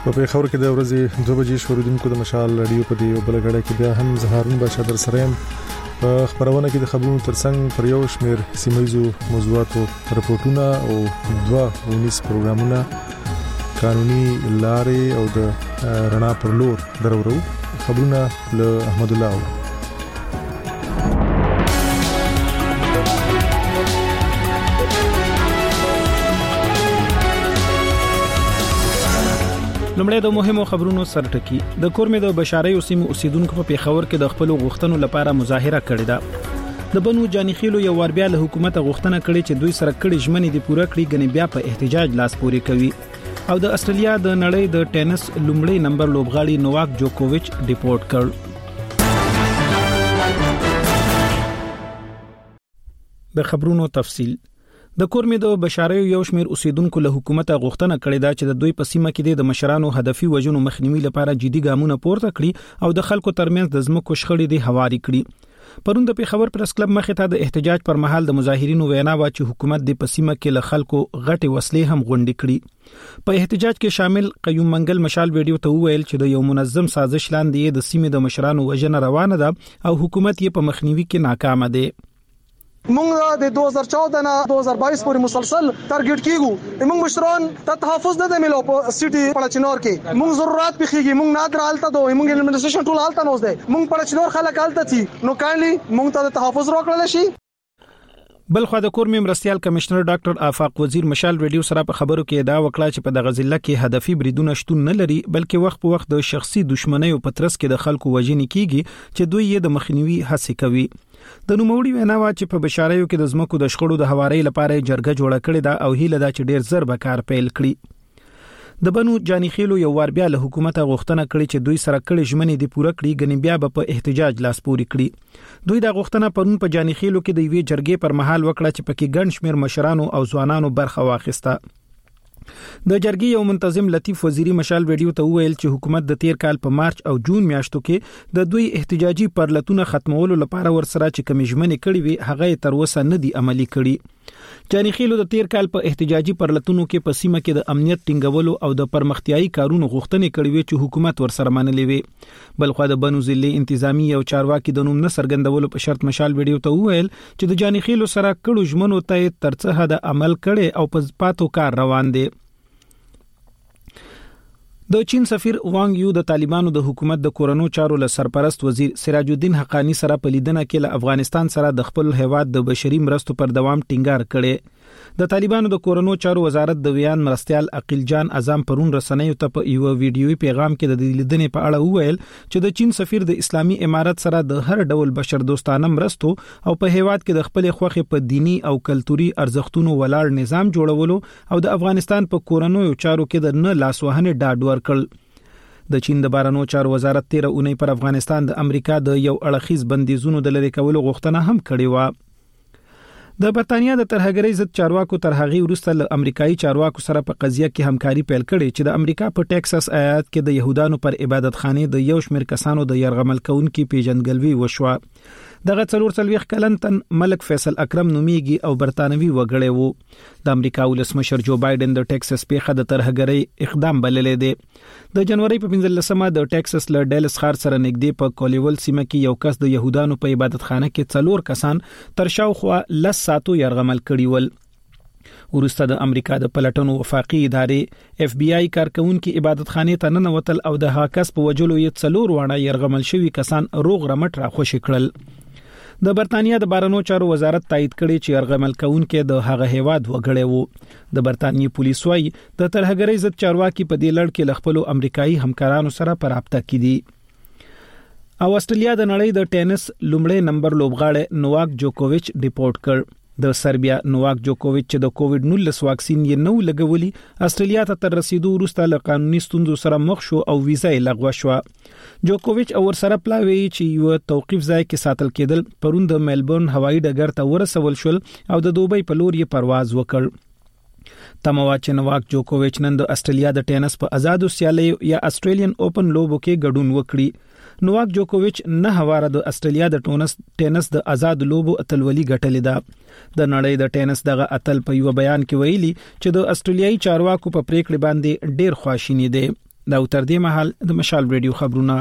په خبر کې د ورځې 2 بجې شروع د مشال رادیو په دی بلګړه کې بیا هم زهارون بشا در سره په خبرونه کې د خبرونو ترڅنګ پر یو شمیر سیمایزو موضوعاتو رپورټونه او 2 پروګرامونه قانوني لارې او د رڼا پر لور درورو خبرونه له احمد الله. لمړی د مهمو خبرونو سرټکی د کورمې د بشاري اوسمو اوسیدونکو په پیښور کې د خپل غوښتنو لپاره مظاهره کړې ده. د بنو جانیخیلو یو ور بیا له حکومت غوښتنه کړې چې دوی سره کړي ژمنې د پوره کړي غني بیا په احتجاج لاس پوري کوي. او د استرالیا د نړۍ د ټینس لومړی نمبر لوبغاړي نوواک جوکوویچ ډیپورټ کړ. د خبرونو تفصیل د کورمې د بشاري یو شمیر اوسیدونکو له حکومت غوښتنه کړې ده چې د دوی په سیمه کې د مشرانو هدفي وژنو مخنیوي لپاره جدي ګامونه پورته کړي او د خلکو ترمنځ د ځمکو شخړې د هواري کړي. پرون د پیښور پریس کلب مخې ته د احتجاج پر مهال د مظاهرینو وینا و چې حکومت د پسیمه کې له خلکو غټي وسلې هم غونډې کړي. په احتجاج کې شامل قیوم منګل مشال ویډیو ته وویل چې د یو منظم سازش لاندې د سیمې د مشرانو وژنه روانه ده او حکومت یې په مخنیوي کې ناکام دی. مونږ د 2014 نه 2022 پورې مسلسل ټارګټ کیږو. مونږ مشران ته تحفظ نه ملو په سټي پړچنور کې. مونږ ضرورت بخيږي. مونږ نادر حالت دوه مونږ ایڈمنسټریشن ټول حالت نوز دی. مونږ پړچنور خلک حالت تي نو کاندلی مونږ ته تحفظ راکړل شي. بل خو د کورمې مرستيال کمشنر ډاکټر آفاق وزیر مشال ویډیو سره په خبرو کې دا وکړه چې په دغه ضلع کې هدفي بریدونه شتون نه لري بلکې وخت په وخت د شخصي دښمنۍ او پترس کې د خلکو وژنې کیږي چې دوی یې د مخنیوي هڅه کوي. د نوموړي وینا وا چې په بشاریو کې د زمکو د شخړو د هواري لپاره جرګه جوړه کړې ده او هیله ده چې ډیر زر به کار پیل کړي. د بنو جانیخیلو یو ور بیا له حکومت غوښتنه کړې چې دوی سره کړي ژمنې د پوره کړي غني بیا په احتجاج لاس پوري کړي. دوی دا غوښتنه پرون په جانیخیلو کې د یوې جرګې پر مهال وکړه چې پکې ګڼ شمیر مشرانو او ځوانانو برخه واخیسته. د جرګې یو منتظم لطیف وزیری مشال ویډیو ته ویل چې حکومت د تیر کال په مارچ او جون میاشتو کې د دوی احتجاجي پرلتونه ختمولو لپاره ورسره چې کمیشمنې کړې وي هغه تر اوسه نه دي عملي کړي. جانیخیلو د تیر کال په احتجاجي پرلتونو کې په سیمه کې د امنیت ټینګولو او د پرمختیايي کارونو غوښتنې کړې وي چې حکومت ورسره منلې وي. بلخو د بنو ضلع انتظامی او چارواکي د نوم نه څرګندولو په شرط مشال ویډیو ته ویل چې د جانیخیلو سره کړو ژمنو ته ترڅه حد عمل کړي او په پاتو کار روان دي. د چین سفیر وانګ یو د طالبانو د حکومت د کورونو چارو له سرپرست وزیر سراج الدین حقانی سره په لیدنه کې له افغانستان سره د خپل هیواد د بشري مرستو پر دوام ټینګار کړي. د طالبانو د کورونو چارو وزارت د ویان مرستيال عقیل جان اعظم پرون رسنیو ته په یو ویډیوي پیغام کې د لیدنې په اړه وویل چې د چین سفیر د اسلامي امارت سره د هر ډول بشر دوستانه مرستو او په هیواد کې د خپل خوخي په دینی او کلتوري ارزښتونو ولاړ نظام جوړولو او د افغانستان په کورونو چارو کې د نه لاسوهنې ډاډ ورکړ. د چین د بهرنیو چارو وزارت 13 اونۍ پر افغانستان د امریکا د یو اړخیز بندیزونو د لری کولو غوښتنه هم کړې و. د برتانیا د ترهګرۍ ضد چارواکو تر هغه وروسته له امریکایي چارواکو سره په قضیه کې همکاري پیل کړې چې د امریکا په ټکساس ایالت کې د يهودانو پر عبادت خانه د یو شمېر کسانو د يرغمل کونکي پیژندګلوي وشوه. دغه 44 کلن تن ملک فیصل اکرم نومیږي او برتانوي وګړی وو. د امریکا ولسمشر جو بایدن د ټکساس پیښه د ترهګرۍ اقدام بللې دی. د جنوري په 15مه د ټکساس له ډیلس ښار سره نږدې په کولیول سیمه کې یو کس د يهودانو په عبادت خانه کې 4 کسان تر شاوخوا 10 ساعتو يرغمل کړي ول. ورسته د امریکا د پلټنو وفاقي ادارې اف بی آی کارکونکو عبادت خانه ته ننوتل او د هاکس په وجلو یې 4 وانه يرغمل شوی کسان روغ رمټ را خوشی کړل. د برتانیا د بهرنیو چارو وزارت تایید کړي چې يرغمل کونکو د هغه هیواد وګړي وو. د برتانیې پولیس وايي د ترهګرۍ ضد چارواکي په دې لړ کې ل خپل امریکایي همکارانو سره په رابطه کې دي. او استرالیا د نړۍ د ټینس لومړی نمبر لوبغاړی نوواک جوکوویچ ډیپورټ کړ. د سربیا نوواک جوکوویچ چې د کووډ 19 واکسین یې نو لګولي استرالیا ته تر رسیدو وروسته له قانوني ستونزو سره مخ شو او ویزا یې لغوه شو. جوکوویچ او سره پلاوي چې یو توقيف ځای کې ساتل کېدل پرون د میلبورن هوایي ډګر ته ورسول شول او د دوبۍ په لور یې پرواز وکړ. تموا چې نوواک جوکوویچ نن د استرالیا د ټینس په آزادو سیالیو یا استرالین اوپن لوبو کې ګډون وکړي. نوواک جوکوویچ نه هواره د استرالیا د ټینس د آزاد لوبو اتلولي ګټلې ده. د نړۍ د ټینس دغه اتل په یو بیان کې ویلي چې د استرالیایي چارواکو په پریکړه باندې ډیر خواشینی دي. دا تر دې مهال د مشال ریډیو خبرونه.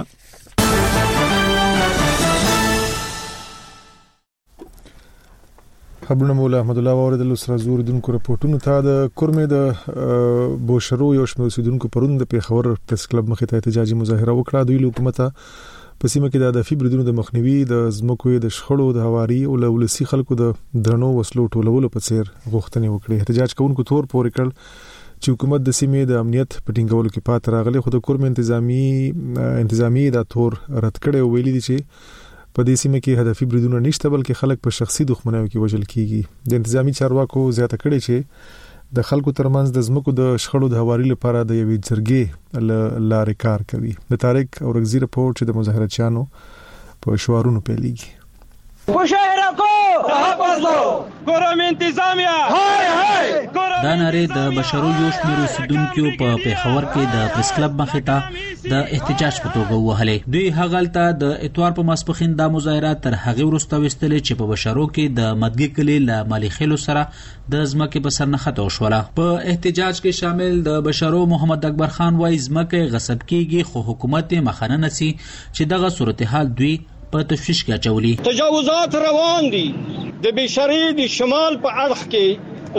خبرونه مولا احمد الله اوریدل سره زور دونکو راپورټونو ته د کورمې د بوشرو یو شمېر اوسیدونکو پرون د پیښور پریس کلب مخې ته احتجاجي مظاهره وکړه. دوی له حکومت په سیمه کې د هدفي بریدونو د مخنیوي د ځمکو د شخړو د هواري او ولسی خلکو د درنو وسلو ټولولو په څیر غوښتنې وکړي. احتجاج کوونکو تور پورې کړ چې حکومت د سیمې د امنیت په ټینګولو کې پات راغلی، خو د کورمې انتظامی د تور رد کړي او ویلي دي چې په دې سیمه کې هدفي بریدونه نشته بلکې خلک په شخصي دښمنیو کې وژل کیږي. د انتظامی چارواکو زیاته کړي چې د خلکو ترمنځ د ځمکو د شخړو د هواري لپاره د یوې جرګې لارې کار کوي. د طارق اورغزي رپورټ چې د مظاهرچیانو په شعارونو پیلېږي. مشاهره کو واپس لو ګورم انتظامیه هاي هاي دا ناره د بشرو یو شمېر اوسیدونکو په پیښور کې د پریس کلب مخې ته د احتجاج په توګه وهلې. دوی هغلته د اتوار په ماسپخین د مظاهره تر هغه وروسته وستلې چې په بشرو کې د مدګي کلی له مالی خلو سره د ځمکې په سر نخته وشوله. په احتجاج کې شامل د بشرو محمد اکبر خان وایي ځمکې غصب کیږي خو حکومت مخنه نسی چې دغه صورتحال دوی په تشویش کې اچولي. تجاوزات روان دي د بشری د شمال په اړخ کې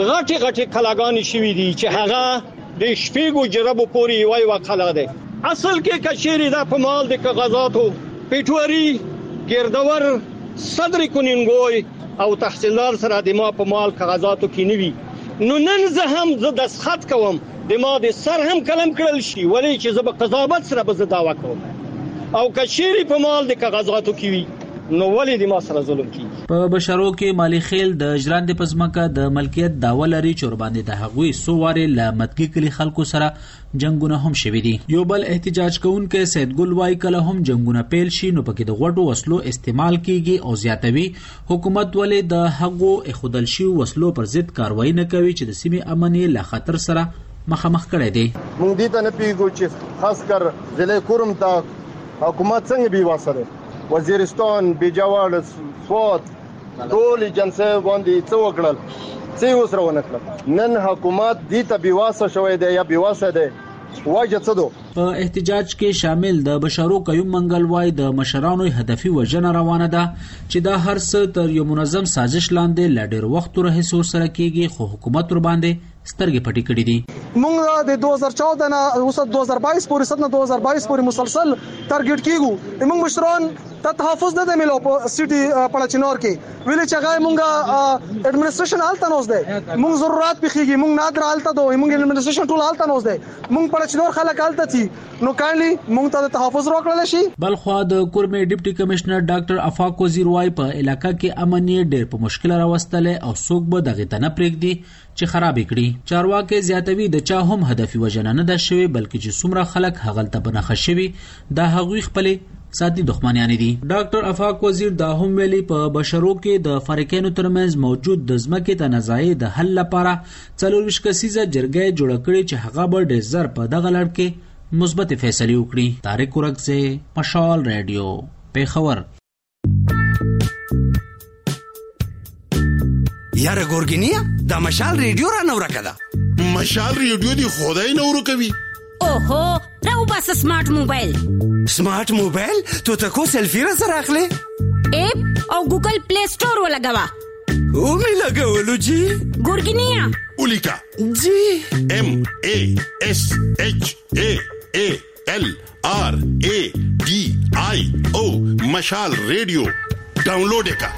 غټي کلاګانی شوې دي چې هغه د شپږو جربو پوري وای وکاله ده. اصل کې کشيري د پمال د کاغذاتو پیټوري ګردور صدر کونینګوي او تحصیلدار سره د ما په مال کاغذاتو کې نیوي. نو نن زه هم دسخط کوم د ما د سر هم کلم کړل شي ولی چې زه په قضاوت سره به دعوا کوم او کشيري په مال د کاغذاتو کې وي نو ولې د ما سره ظلم کوي. په بشرو کې مالی خیل د ژرند پزماکه د ملکیت داوا لري چې باندې د هغوی سووارې ل مدګي کلی خلکو سره جنگونه هم شوي دي. یو بل احتجاج کوونکې سید ګل وای کله هم جنگونه پیل شي نو پکې د غټو وسلو استعمال کیږي او زیاتوي. حکومت ولې د هغو اخودل شي وسلو پر ضد کاروایی نه کوي چې د سیمې امنیت له خطر سره مخامخ کړي دي. مونږ دې ته نه پیګو چې خاص کر ضلع کورم ته حکومت څنګه بي واسره وزیرستان بیجاوړ سوات ټول جنسه باندې څو کړل څه وسره ونه کړل. نن حکومت دې ته بي واسه شوې ده یا بي واسه ده واجه څه دو. په احتجاج کې شامل د بشرو قیوم منګل وای د مشرانو هدفي وژنه روانه ده چې دا هر څه تر یو منظم سازش لاندې لډیر وخت راهیسو سره کیږي خو حکومت ور باندې سترګې پټې کړې دي. موږ د 2014 نه اوس 2022 پورې 2022 پورې مسلسل ټارګټ کیږو. موږ مشران ته تحفظ نه ملو په سټي پړچنور کې ویلې چې هغه موږ اډمنستریشن حالت نوز ده. موږ ضرورت بخيږي موږ نادر حالت ده موږ اډمنستریشن ټول حالت نوز ده. موږ پړچنور خلک حالت تي نو کاندلی موږ ته تحفظ راکړل شي. بل خو د کورمې ډیپټي کمشنر ډاکټر افاق وزیر وای په علاقې کې امنیت ډېر په مشکل راوستله او څوک به دغه تنه پرېږدي چې خراب کړي. چارواکي زیاتوي د چا هم هدفي وژنه نه ده شوی بلکې چې څومره خلک هغلته بنخښ شوی دا هغوی خپل ساتي دښمنان دي. ډاکټر افاق وزیر دا هم ویلي په بشرو کې د فریقینو ترمنځ موجود د ځمکې تنازعې د حل لپاره 40 کسیزه جرګه جوړ کړي چې هغه به ډېر زر په دغه لړ کې مثبت فیصله وکړي. طارق اورغزي مشال ریډیو پیښور. یاره ګورګینیا دا مشال ریډیو را نور کړه. مشال ریډیو دی خدای نور کوي. اوهو راو بس سمارټ موبایل. سمارټ موبایل ته کو سیلفی را سره اخلي اپ او ګوګل پلی سٹور ولګوا او می لګولو جی ګورګینیا اولیکا جی MASHALRADIO مشال ریډیو ډاونلوډ کا.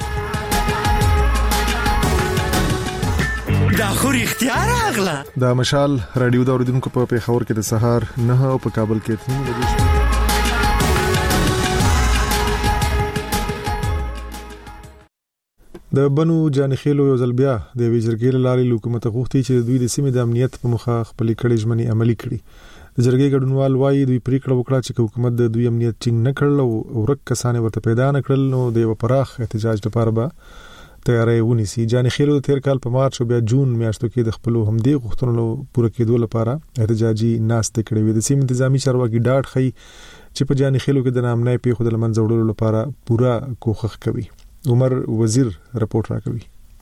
دا خو اختیار اغلا. دا مشال رادیو دا اوریدونکو په پیښور کې د سهار 9 او په کابل کې 3 بجې. د بنو جانخیلو یو ځل بیا د ویجرګیل لاري حکومت غوښتي چې دوی د سیمې د امنیت په مخه خپل کړي ژمنې عملي کړي. د جرګې ګډونوال وایي دوی پریکړه وکړه چې حکومت د دوی امنیت ټینګ نه کړل او ورک کسانې ورته پیدا نه کړل نو د یو پراخ احتجاج لپاره به تیاری ونیسي. جانخیلو د تیر کال په مارچ او بیا جون میاشتو کې د خپل همدې غوښتنو پوره کېدو لپاره احتجاجي ناستې کړې وې. د سیمې انتظامی چارواکي ډاډ خي چې په جانخیلو کې د نامنای پیښو د لمنځه وړلو لپاره پوره کوښښ کوي. عمر وزیر رپورټ راکوي.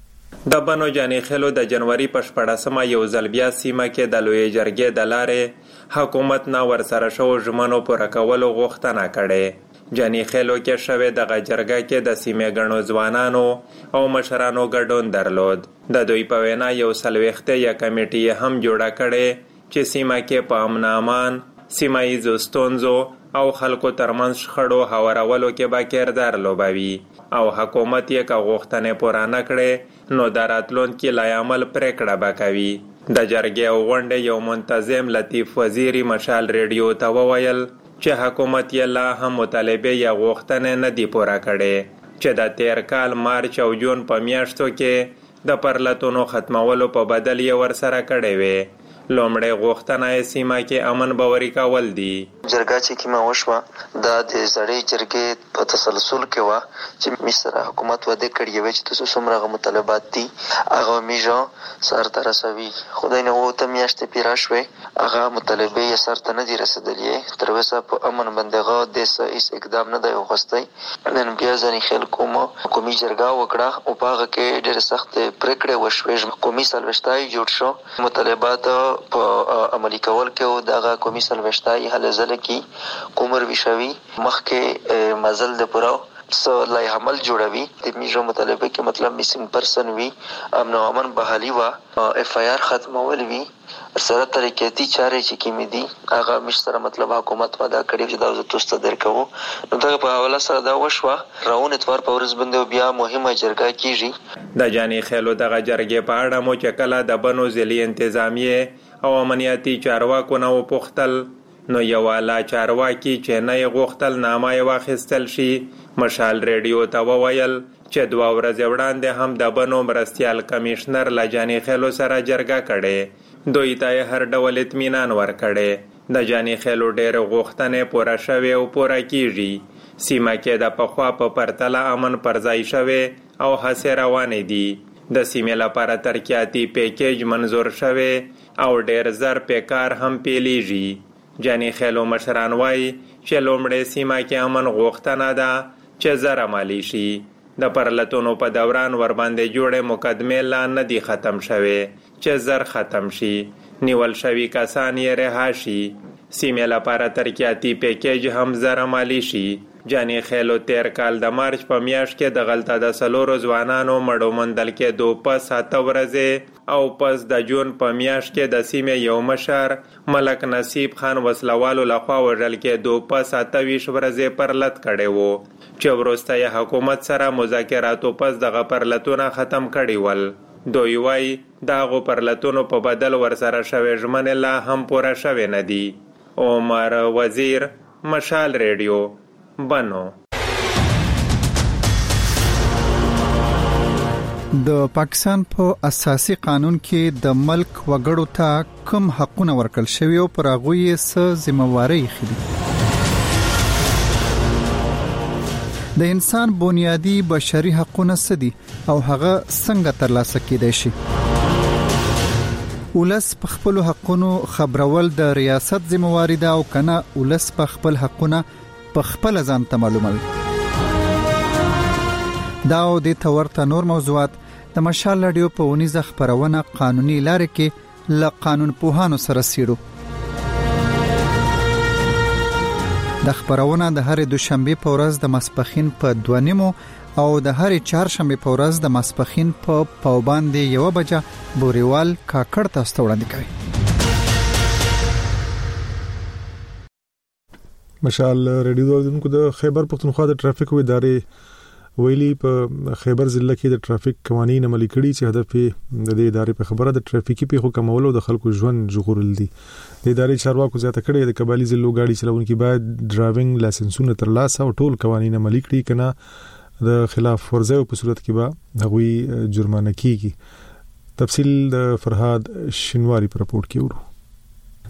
د بنو جاني خیلو د جنوري په 14مه یو ځل بیا سیمه کې د لوی جرګې د لارې حکومت نه ورسره شو ژمنو پوره کولو غوښتنه کړې. جاني خیلو کې شوې دغه جرګه کې د سیمې ګڼو ځوانانو او مشرانو ګډون درلود. د دوی په وینا یو څلوېښتې یا کمیټې هم جوړه کړې چې سیمه کې په امن امان، سیمه ییزو ستونزو او خلکو ترمنځ شخړو هوارولو کې به کردار لوبوي او حکومت یې که غوښتنې پوره نه کړې نو د راتلونکي لایعمل پرېکړه به کوي. د جرګې او غونډې یو منتظم لطیف وزیري مشال ریډیو ته وویل چې حکومت یې لا هم مطالبې یا غوښتنې نه دي پوره کړې چې د تیر کال مارچ او جون په میاشتو کې د پرلتونو ختمولو په بدل یې ورسره کړې وې. لومړی غوښتنه یې سیمه کې امن باوري کول دي. جرګه چې کومه وشوه دا د زړې جرګې په تسلسل کې وه چې مصر حکومت وعده کړې وه چې تاسو څومره مطالبات دي هغه میژه سر ته رسوي. خدای نه اوته میاشتې پیرا شوې هغه مطالبې یې سر ته نه دي رسېدلې. تر اوسه په امن بندغه داسې هېڅ اقدام نه دی اخیستی. نن بیا ځینې خلکو قومي جرګه وکړه او په هغه کې ډېرې سختې پرېکړې وشوې. قومي څلوېښتای جوړ شو مطالبات په عملي کول کې او دغه قومي څلوېښتای هلې ځلې کې کومر ویشوي مخکې مزل د پوره لایحه عمل جوړوي. د میژو مطالبه کې مطلب میسینګ پرسن وي، امن او امن بحالي وه، اف آی آر ختمول وي، سره ترقیاتي چارې چې کومې دي هغه مش سره مطلب حکومت وعده کړې چې دا زه تاسو ته درکوو. نو دغه په حواله سره دا وشوه. راون اتوار په ورځ باندې بیا مهمه جرګه کیږي. د جاني خیلو دغه جرګې په اړه مو چې کله د بنو ضلعي انتظامیې او امنیتي چارواکو نه وپوښتل نو یو اعلی چارواکي چې نه یې غوښتل نامه یې واخیستل شي مشال ریډیو ته وویل چې 2 ورځې وړاندې هم د بنو مرستیال کمیشنر له جاني خیلو سره جرګه کړې. دوی ته یې هر ډول اطمینان ورکړی. د جاني خیلو ډېرې غوښتنې پوره شوې او پوره کیږي. سیمه کې د پخوا په پرتله امن پر ځای شوې او هڅې روانې دي. د سیمې لپاره ترقیاتي پیکیج منظور شوې او ډېر زر په کار هم پیلیږي. جاني خیلو مشران وایي چې لومړی سیمه کې امن غوښتنه ده چې زر عملي شي. د پرلتونو په دوران ورباندې جوړې مقدمې لا نه دي ختم شوې چې زر ختم شي. نیول شوي کسان یې رها شي. سیمې لپاره ترقیاتي پیکیج هم زر عملي شي. جاني خیلو تیر کال د مارچ په میاشت کې د غلطه د 4 ځوانانو مړو موندل کېدو پس 7 ورځې او پس د جون په میاشت کې د سیمې یو مشر ملک نصیب خان وسلوالو لخوا وژل کېدو پس 28 ورځې پرلت کړی وو چې وروسته یې حکومت سره مذاکراتو پس دغه پرلتونه ختم کړي ول. دوی وایي د هغو پرلتونو په بدل ورسره شوې ژمنې لا هم پوره شوې نه دي. عمر وزیر، مشال ریډیو، بنو. د پاکستان په اساسي قانون کې د ملک وګړو ته کوم حقونه ورکړل شوی او پر هغه یې څه ذمہواری خېدي. د انسان بنیادی بشري حقونه څه دي او هغه څنګه ترلاسه کېدای شي؟ ولس په خپل حقونو خبرول د ریاست ذمہواری ده او کنه ولس په خپل حقونه په خپل ځان ته معلوموي. دا او د تورته نور موضوعات د مشال رادیو په ونیزه خبرونه قانوني لارې کې ل قانون پوهانو سره سیرو. د خبرونه د هر دوشنبه په ورځ د ماسپخین په 2:30 او د هر چهارشنبه په ورځ د ماسپخین په پاوباندې 1 بجه بوريوال کاکړ تاسو ته وړاندې کوي. مشال ریډیو دونکو د خیبر پختونخوا د ټرافیک ادارې ویلي په خیبر ضلع کې د ټرافیک قوانين عملي کړي چې هدف د دې ادارې په خبره د ټرافیکي پیښو کمولو د خلکو ژوند ژغورل دي. د ادارې چارواکو زیاته کړي د قبایلی ضلعو ګاډي چلونکي باید ډرایوینګ لایسنسونه ترلاسه او ټول قوانين عملي کړي کنه د خلاف ورزیو په صورت کې به هغوی جرمانه کیږي. تفصیل د فرهاد شنواری پر رپورت کې ورو.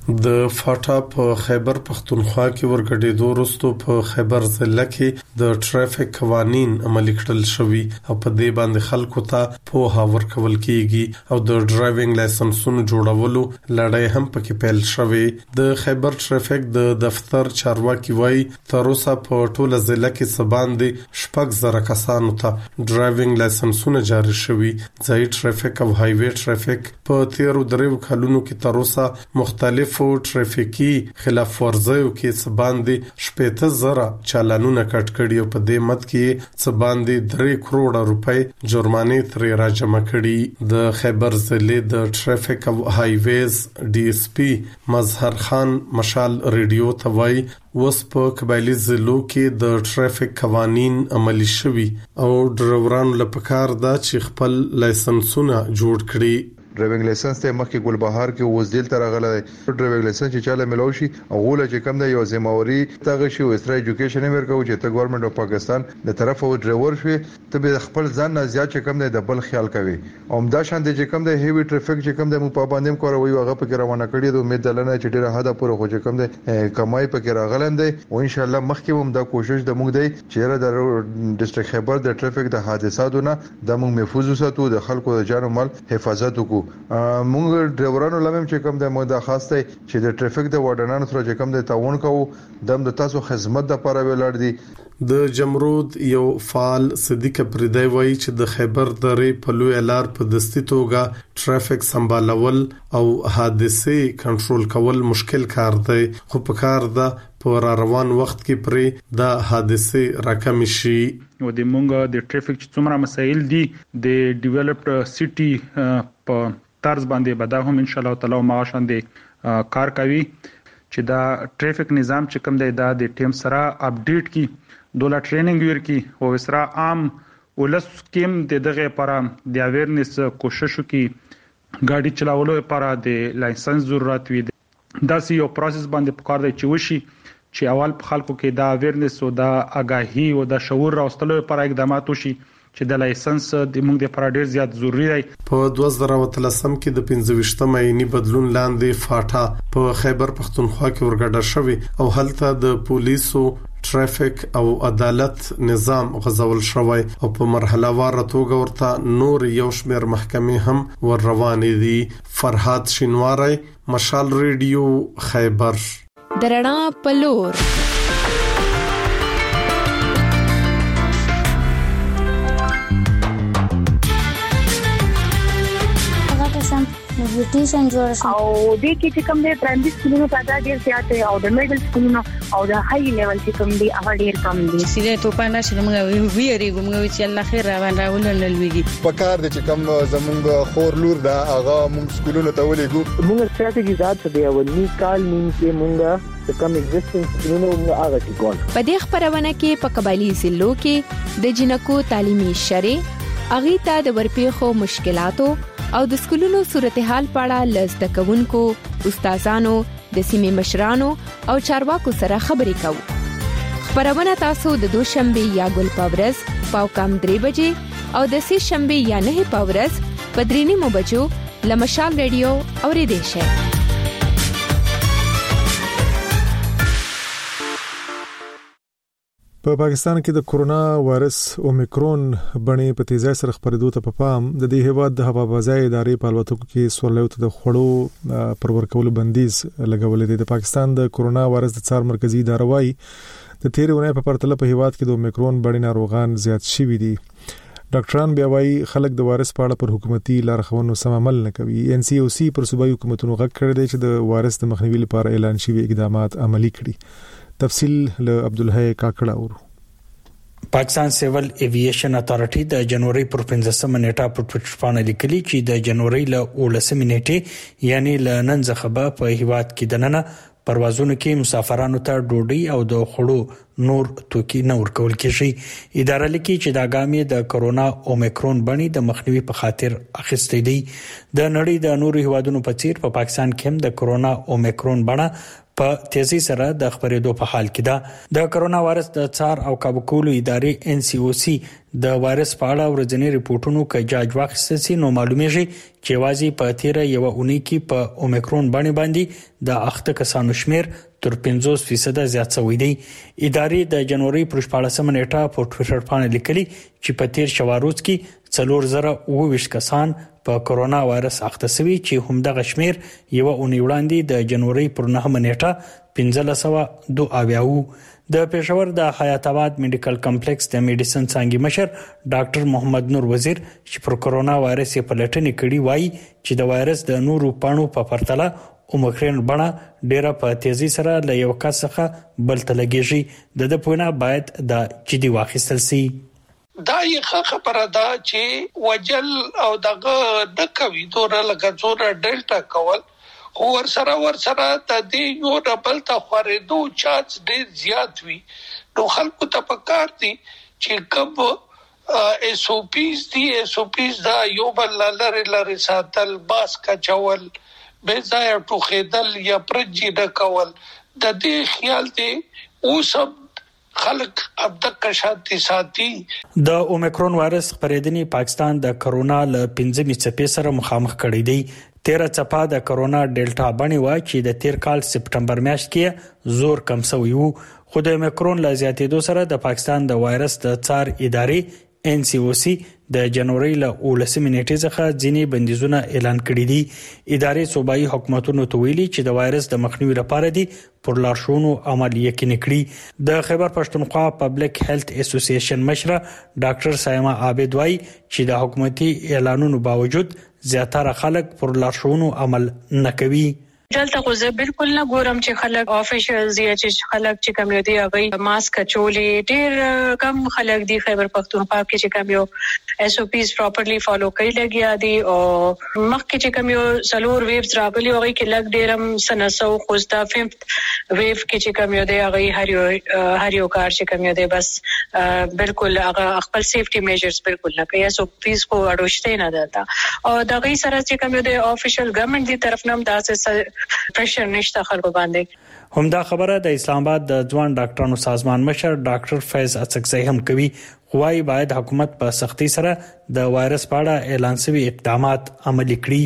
د فاټا په خیبر پختونخوا کې ورګډېدو وروسته په خیبر ضلع کې د ټرافیک قوانین عملي کړل شوي او په دې باندې خلکو ته پوهه ورکول کیږي او د ډرایوینګ لایسنسونو جوړولو لړۍ هم پکې پیل شوې. د خیبر ټرافیک د دفتر چارواکي وایي تر اوسه په ټوله ضلع کې سباندې 6,000 کسانو ته ډرایوینګ لایسنسونه جاري شوي. ځای ټرافیک او هایوي ټرافیک په 13 کلونو کې تر اوسه مختلف ټرافیکي خلاف ورزیو کې سباندې 70,000 چالانونه کټ کړي او په دې مد کې سباندې 3 کروڑ روپۍ جرمانه ترې راجمع کړي. د خیبر ضلع د ټرافیک او هایویز ډي اس پی مظهر خان مشال ریډیو ته وایي اوس په قبایلی ضلعو کې د ټرافیک قوانین عملي شوي او ډرایورانو لپاره کار دا چې خپل لایسنسونه جوړ کړي. ډرایوینګ لایسنس ته مخکې ګلبهار کې وزدل تر غلې ډرایوینګ لایسنس چې چاله ملو شي او غوله چې کم دی یو ذمہواری تاغه شي او استرا ایجوکیشن ورکو چې ته ګورنمنت اف پاکستان د طرف او ډرایور شي ته به خپل ځان نه زیات چې کم دی د بل خیال کوي او همدا شان دی چې کم دی هیوی ټرافیک چې کم دی مو په باندې کوي هغه په روانه کړی د امید دلنه چې ډیره حدا پورې خو چې کم دی کمای په کې راغلندې او ان شاء الله مخکې هم دا کوشش د موږ دی چې د ډیسټریکټ خیبر د ټرافیک د حادثاتو نه د موږ محفوظ وساتو د خلکو د جان او مال حفاظت وکړو. موږ ډرایورانو لمم چې کوم د موده خاصه چې د ټرافیک د وارډنانو سره چې کوم د تعاون کوو د تاسو خدمت لپاره ولاړ دي. د جمرود یو فعال صدیق پردای وایي چې د خیبر درې په لوی لار په دستي توګه ټرافیک سمبالول او حادثه کنټرول کول مشکل کار دی خو په کار ده په روان وخت کې پرې د حادثه راکم شي. نو د مونږ د ټرافیک څومره مسایل دي د ډیولپډ سټي په طرز باندې بدا هم ان شاء الله تعالی معاشان دي کار کوي چې دا ټرافیک نظام چې کوم دی دا د ټیم سره اپډیټ کی دوله ټریننګ ورکی او سره عام ولس کېم دغه لپاره د اویرنس کوشش وکي ګاډي چلاولو لپاره د لایسنس ضرورت وي. دا سی یو پروسس باندې پکار دی چې وشي چې اول په خلکو کې دا اویرنس او دا آگاهی او دا شعور راوستلو لپاره اقدامات وشي چې د لایسنس د موږ لپاره ډیر زیات ضروری دی. په 2013 کې د 15 عیني بدلون لاندې فاټا په خیبر پختونخوا کې ورګډه شوی او هلته د پولیسو ټرافیک او عدالت نظام غزول شوی او په مرحله وار توګه ورته نور یو شمېر محکمې هم ور روانې دي. فرحات شینواری مشال ریډیو خیبر. درنا پلور نیوټریشن جوړ شو او د کې چې کوم د پرایمري سکولونو تعداد ډیر زیات دی او د میډل سکولونو او د هاي لیول چې کوم دی هغه ډیر کم دي. سیده ته پانا چې موږ ویریږو موږ چې الله خیر روان راولل لويږي په کار دي چې کوم زمونږ خور لور دا هغه موږ سکولونو ته ولېګو. موږ ستراتیژي ذات دی او نی کال نیم کې موږ کوم ایگزیسټنس سکولونو موږ هغه کې ګول. په دې خبرونه کې په قبایلی ضلعو کې د جنکو تعلیمي شرې اغه ته د ورپېخو مشکلاتو او د سکولونو صورتحال پاړه لزده کوونکو استادانو د سیمې مشرانو او چارواکو سره خبرې کوو. خبرونه تاسو د دوشنبه یا ګل پاورز پاو کم 3 بجې او د سه شنبه یا 9 پاورز په 3 بجو لمشال ریډیو اوریدئ شئ. په پاکستان کې د کورونا وایرس اومیکرون بڼې په تیزی سره خپرېدو ته په پام د دې هیواد د هوابازۍ ادارې په الوتکو کې سوالو ته د خړو پر ورکولو بندیز لګولې دي. د پاکستان د کورونا وایرس د څار مرکزی اداره وايي د تیرې ونې په پرتله په هیواد کې د اومیکرون بڼې ناروغان زیات شوي دي. ډاکټران بیا وايي خلک د وایرس په اړه پر حکومتي لارښوونو سم عمل نه کوي. ان سی او سی پر صوبایي حکومتونو غږ کړی دی چې د وایرس د مخنیوي لپاره اعلان شوي اقدامات عملي کړي. تفصیل له عبدالحی کاکړه اورو. پاکستان سیول ایوییشن اتارټي د جنوري پر 15 نیټه په ټویټر باندې لیکلي چې د جنوري له 19 نیټه یعنی ل نن څخه په هیواد کې دننه پروازونو کې مسافرانو ته ډوډۍ او د خړو نور توکي نه ورکول کېږي. اداره لیکي چې د اګامي د کورونا اومیکرون بڼې د مخنیوي په خاطر اخیستې دي. د نړۍ د نورو هیوادونو په څیر په پاکستان کې هم د کورونا اومیکرون بڼه په تیزی سره د خبرېدو په حال کې ده. د کرونا وایرس د څار او کابو کولو ادارې NCOC د وایرس په اړه ورځنی ریپورتونو کې جاج واخیستل سي نو معلومیږي چې واځي په 13 یو اونۍ کې په اومیکرون باندې د اخته کسانو شمیر تر 50% زیات شوی دی. ادارې د جنوري پر 14 نیټه په ټوئیټر باندې لیکلي چې په 13 شواروز کې 4022 کسان په کرونا وایرس اخته شوي چې همدغه شمیر یو اونۍ وړاندې د جنوري پر 9 نیټه 1502 د پېښور د حیات آباد میډیکل کمپلیکس د میډیسن څانګې مشر ډاکټر محمد نور وزیر چې پر کرونا وایرس په لټنې کړي وایي چې د وایرس د نورو پاڼو په پرتله اومیکرون بڼه ډیره په تیزی سره له یو کس څخه بل ته لګیږي. د پوینه باید د جدي واخیستل شي. دا یې خبره ده چې وجل او دغه د کوي دوره لکه زوره ډیلټا کول خو ورسره د دې یو ډبل ته خورېدو چانس ډیر زیات وي. نو خلکو ته پکار دي چې کب SOPs دا یو بل لری ساتل باس کا چول به ځای ټوخېدل یا پرجی د کول د دې خیال دی او سب خلک ابدک شانتي ساتي. د اومیکرون وایرس خبرېدنې پاکستان د کرونا له 15 څپې سره مخامخ کړی دی. 13 څپه د کرونا ډیلټا باندې و چې د 13 کال سپټمبر میاشت کې زور کم شوی وو. خو د اومیکرون له زیاتېدو سره د پاکستان د وایرس د څار ادارې NCOC د جنوري له 19 نیټې څخه ځینې بندیزونه اعلان کړي دي. ادارې صوبایي حکومتونو ته ویلي چې د وایرس د مخنیوي لپاره دي پر لارښوونو عمل یقیني کړي. د خیبر پښتونخوا پبلک هیلث اسوسییشن مشره ډاکټر سایما عابد وايي چې د حکومتي اعلانونو باوجود زیاتره خلک پر لارښوونو عمل نه کوي. دلته خو زه بالکل نه ګورم چې خلک افیشلز یا چې خلک چې کوم یو دی هغه ماسک چولې ډیر کم خلک دی خیبر پختونخوا کې چې کوم یو SOPs پراپرلی فالو کوي لګیا دي او مخکې چې کوم یو سلور ویوز راغلي هغه کې لګ ډیرم سنسو خوستا 5th ویو کې چې کوم یو دی هغه هر یو کار چې کوم یو دی بس بالکل هغه خپل سیفټي میجرز بالکل نه کوي. SOPs کو اډوشته نه ده او دغه سره چې کوم یو دی افیشل ګورنمنت دی طرف نام داسې پرشر نشته خلکو باندې. همدا خبره د اسلام آباد د ځوان ډاکټرانو سازمان مشر ډاکټر فیض اڅکزی هم کوي. خوای باید حکومت په سختي سره د وایرس په اړه اعلان شوی اقدامات عملي کړي.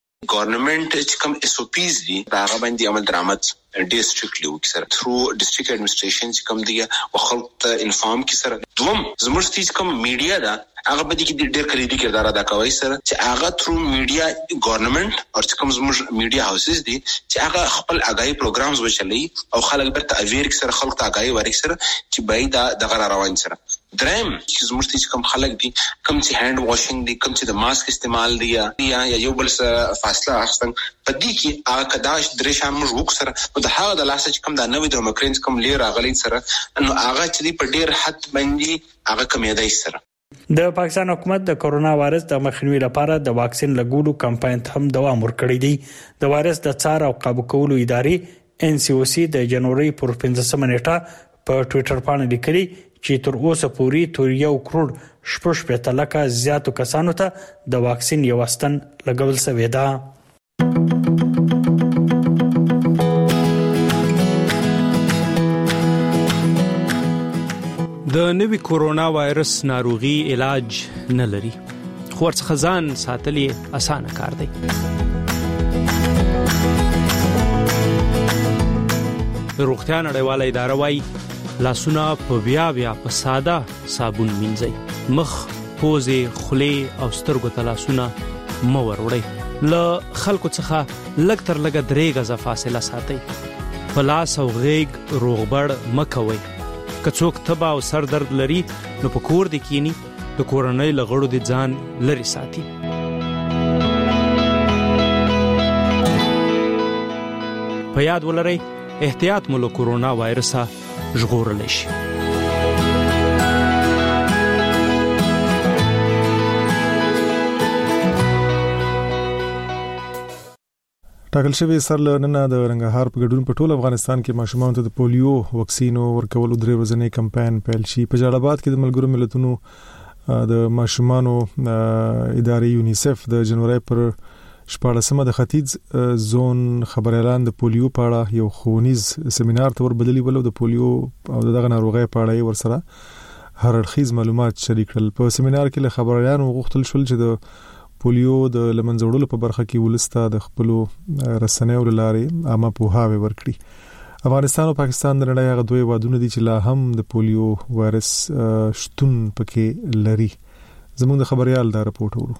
ګورنمنت چې کوم SOPs دي دا باندې عمل درآمد ډیسټریکټلی وکړي تھرو ډیسټریکټ اډمنسټریشن چې کوم دی او خلک ته انفارم کی سره دوم زموږ ستې کوم میډیا دا هغه به دي ډېر کلیدي کردار ادا کوي سره چې هغه تھرو میډیا ګورنمنت او چې کوم زموږ میډیا هاوسز دي چې هغه خپل اگاهي پروګرامز وچلي او خلک برته اویر سره خلک ته اگاهي ورک سره چې باید د غیر روان سره دریم چې زموږ ستې کوم خلک دي کوم چې هاند واشینګ دي کوم چې د ماسک استعمال دي یا یو بل سره فاصله اخستن پدې کې هغه کداش درې شان موږ وکړو او د هغه د لاسه چې کوم د نوې د اومیکرون کوم لیر راغلی سره نو هغه چې په ډېر حد باندې هغه کمیدای سره. د پاکستان حکومت د کرونا وایرس د مخنیوي لپاره د واکسین لګولو کمپاین هم دوام ورکړی دی. د وایرس د څار او قابو کولو ادارې NCOC د جنوري پر 15 نیټه په ټوئیټر باندې لیکلي چې تر اوسه پورې تر 1 کروڑ 8.5 لک زیاتو کسانو ته د واکسین یو واستن لګول شوی دی. د نوې کورونا وایرس ناروغي علاج نه لري خو ورڅخه ځان ساتل یې اسانه کار دی. روغتیا نړیواله اداره وايي لاسونه په بیا په ساده صابون مینځئ. مخ، پوزې، خولې او سترګو ته لاسونه مه وروړئ. له خلکو څخه لږ تر لږه 3 غزه فاصله ساتئ. په لاس او غېږ روغبړ مه کوئ. که څوک تبه او سر درد لري نو په کور دې کینی د کورنۍ له غړو دې ځان لرې ساتي. په یاد ولرئ احتیاط مو له کورونا وایرسه ژغورلی شي. ټاکل شوی سرلننه د رنګهار په ګډون په ټول افغانستان کې ماشومان ته د پولیو واکسینو ورکولو 3 ورځې کمپاین پیل شي. په جلال آباد کې د ملګرو ملتونو د ماشومانو ادارې یونیسف د جنوري پر 14مه د ختیځ زون خبريالان د پولیو په اړه یو ښوونیز سیمینار ته وربدلی ولو د پولیو او دغه ناروغي په اړه ورسره هر اړخیز معلومات شریک کړل. په سیمینار کې له خبريالانو غوښتل شول چې د پولیو د لمنځوړلو په برخه کې ولسته د خپل رسنیو لارې عامه پوهاوی ورکړي. افغانستان او پاکستان د نړۍ هغه دوه وادونه دي چې لا هم د پولیو وایرس شتون پکې لري. زموږ د خبريال دا راپورټ ورو.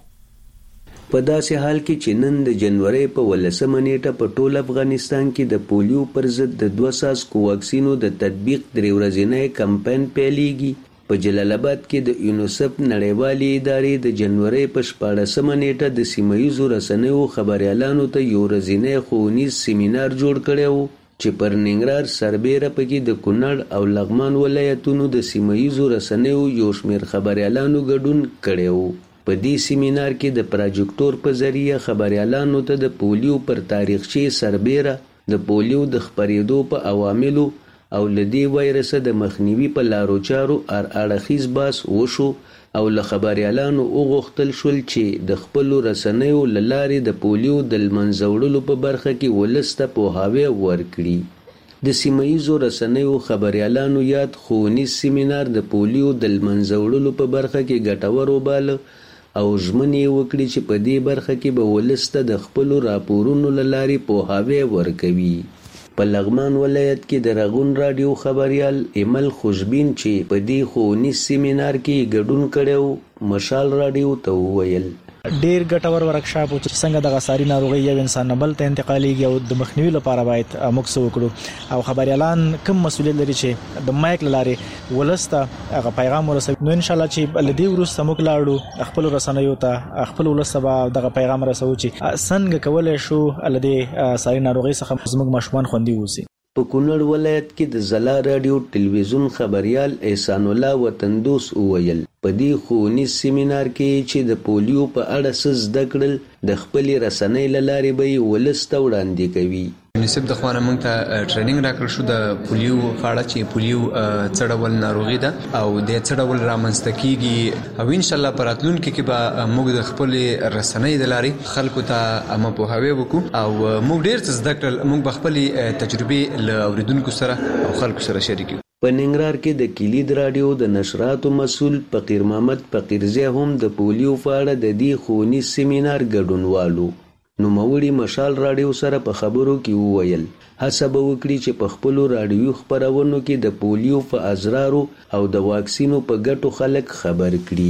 په داسې حال کې چې نن د جنوري په 18 نیټه په ټول افغانستان کې د پولیو پر ضد د 200 واکسینو د تطبیق درې ورځې کمپاین پیلېږي. په جلال آباد کې د یونیسف نړیوالې ادارې د جنوري په 14 نیټه د سیمه‌ییزو رسنیو خبريالانو ته یو ورځنی ښوونیز سیمینار جوړ کړی و چې پر ننګرهار سربېره پکې د کونړ او لغمان ولایتونو د سیمه‌ییزو رسنیو یو شمېر خبريالانو ګډون کړی و. په دې سیمینار کې د پروجیکټور په ذریعہ خبريالانو ته د پولیو پر تاریخچه سربېره د پولیو د خپرېدو په عواملو او لدی وایرس د مخنیوي په لارو چارو اړخیز باس وشو او له خبريالانو وغوښتل شول چې د خپل رسنیو لارې د پولیو د منځوړلو په برخه کې ولسته پوهاوی ورکړي. د سیمه‌ییزو رسنیو خبريالانو یاد ښوونیز سیمینار د پولیو د منځوړلو په برخه کې ګټور وباله او ژمنې وکړي چې په دې برخه کې به ولسته د خپل راپورونو لارې پوهاوی ورکوي. په لغمان ولایت کې د رغون رادیو خبريال ایمل خوشبین چې په دې ښوونیز سیمینار کې ګډون کړو مشال رادیو ته وویل ډیر ګټور ورکشاپ چې څنګه د غساری ناروغي یو انسان بل ته انتقالېږي او د مخنیوي لپاره باید موږ څه وکړو او خبريالان کوم مسؤلیت لري چې د مایک لارې ولسته هغه پیغام ورسوي. نو ان شاء الله چې لدی ورسته موږ لاړو خپل رسنیو ته خپل ولسته دغه پیغام رسوي چې څنګه کولای شو لدی ساري ناروغي څخه زموږ ماشومان خوندي ووسي. په کونړ ولایت کې د زلا رادیو ټلویزیون خبريال احسان الله وطندوس وویل په دې ښوونیز سیمینار کې چې د پولیو په اړه څه زده کړل د خپل رسنۍ لارې به ولسته وړاندې کوي. یونیسف د خوانه موږ ته ټریننګ راکړل شو د پولیو فاړه چې پولیو څه ډول ناروغي ده او د څه ډول رامنځته کیږي او ان شاء الله په راتلونکي کې به موږ د خپل رسنۍ د لارې خلکو ته امه پوهاوی وکړو او موږ ډیر څه زده کړل. موږ به خپل تجربې له اوریدونکو سره او خلکو سره شریکو. په ننګرهار کې د کلید رادیو د نشراتو مسول فقیر محمد فقیرزی هم د پولیو فاړه د دې ښوونیز سیمینار ګډونوالو نو موري مشال رادیو سره په خبرو کې وویل هڅه به وکړي چې په خپل رادیو خبرونو کې د پولیو په اضرارو او د واکسینو په ګټو خلک خبر کړي.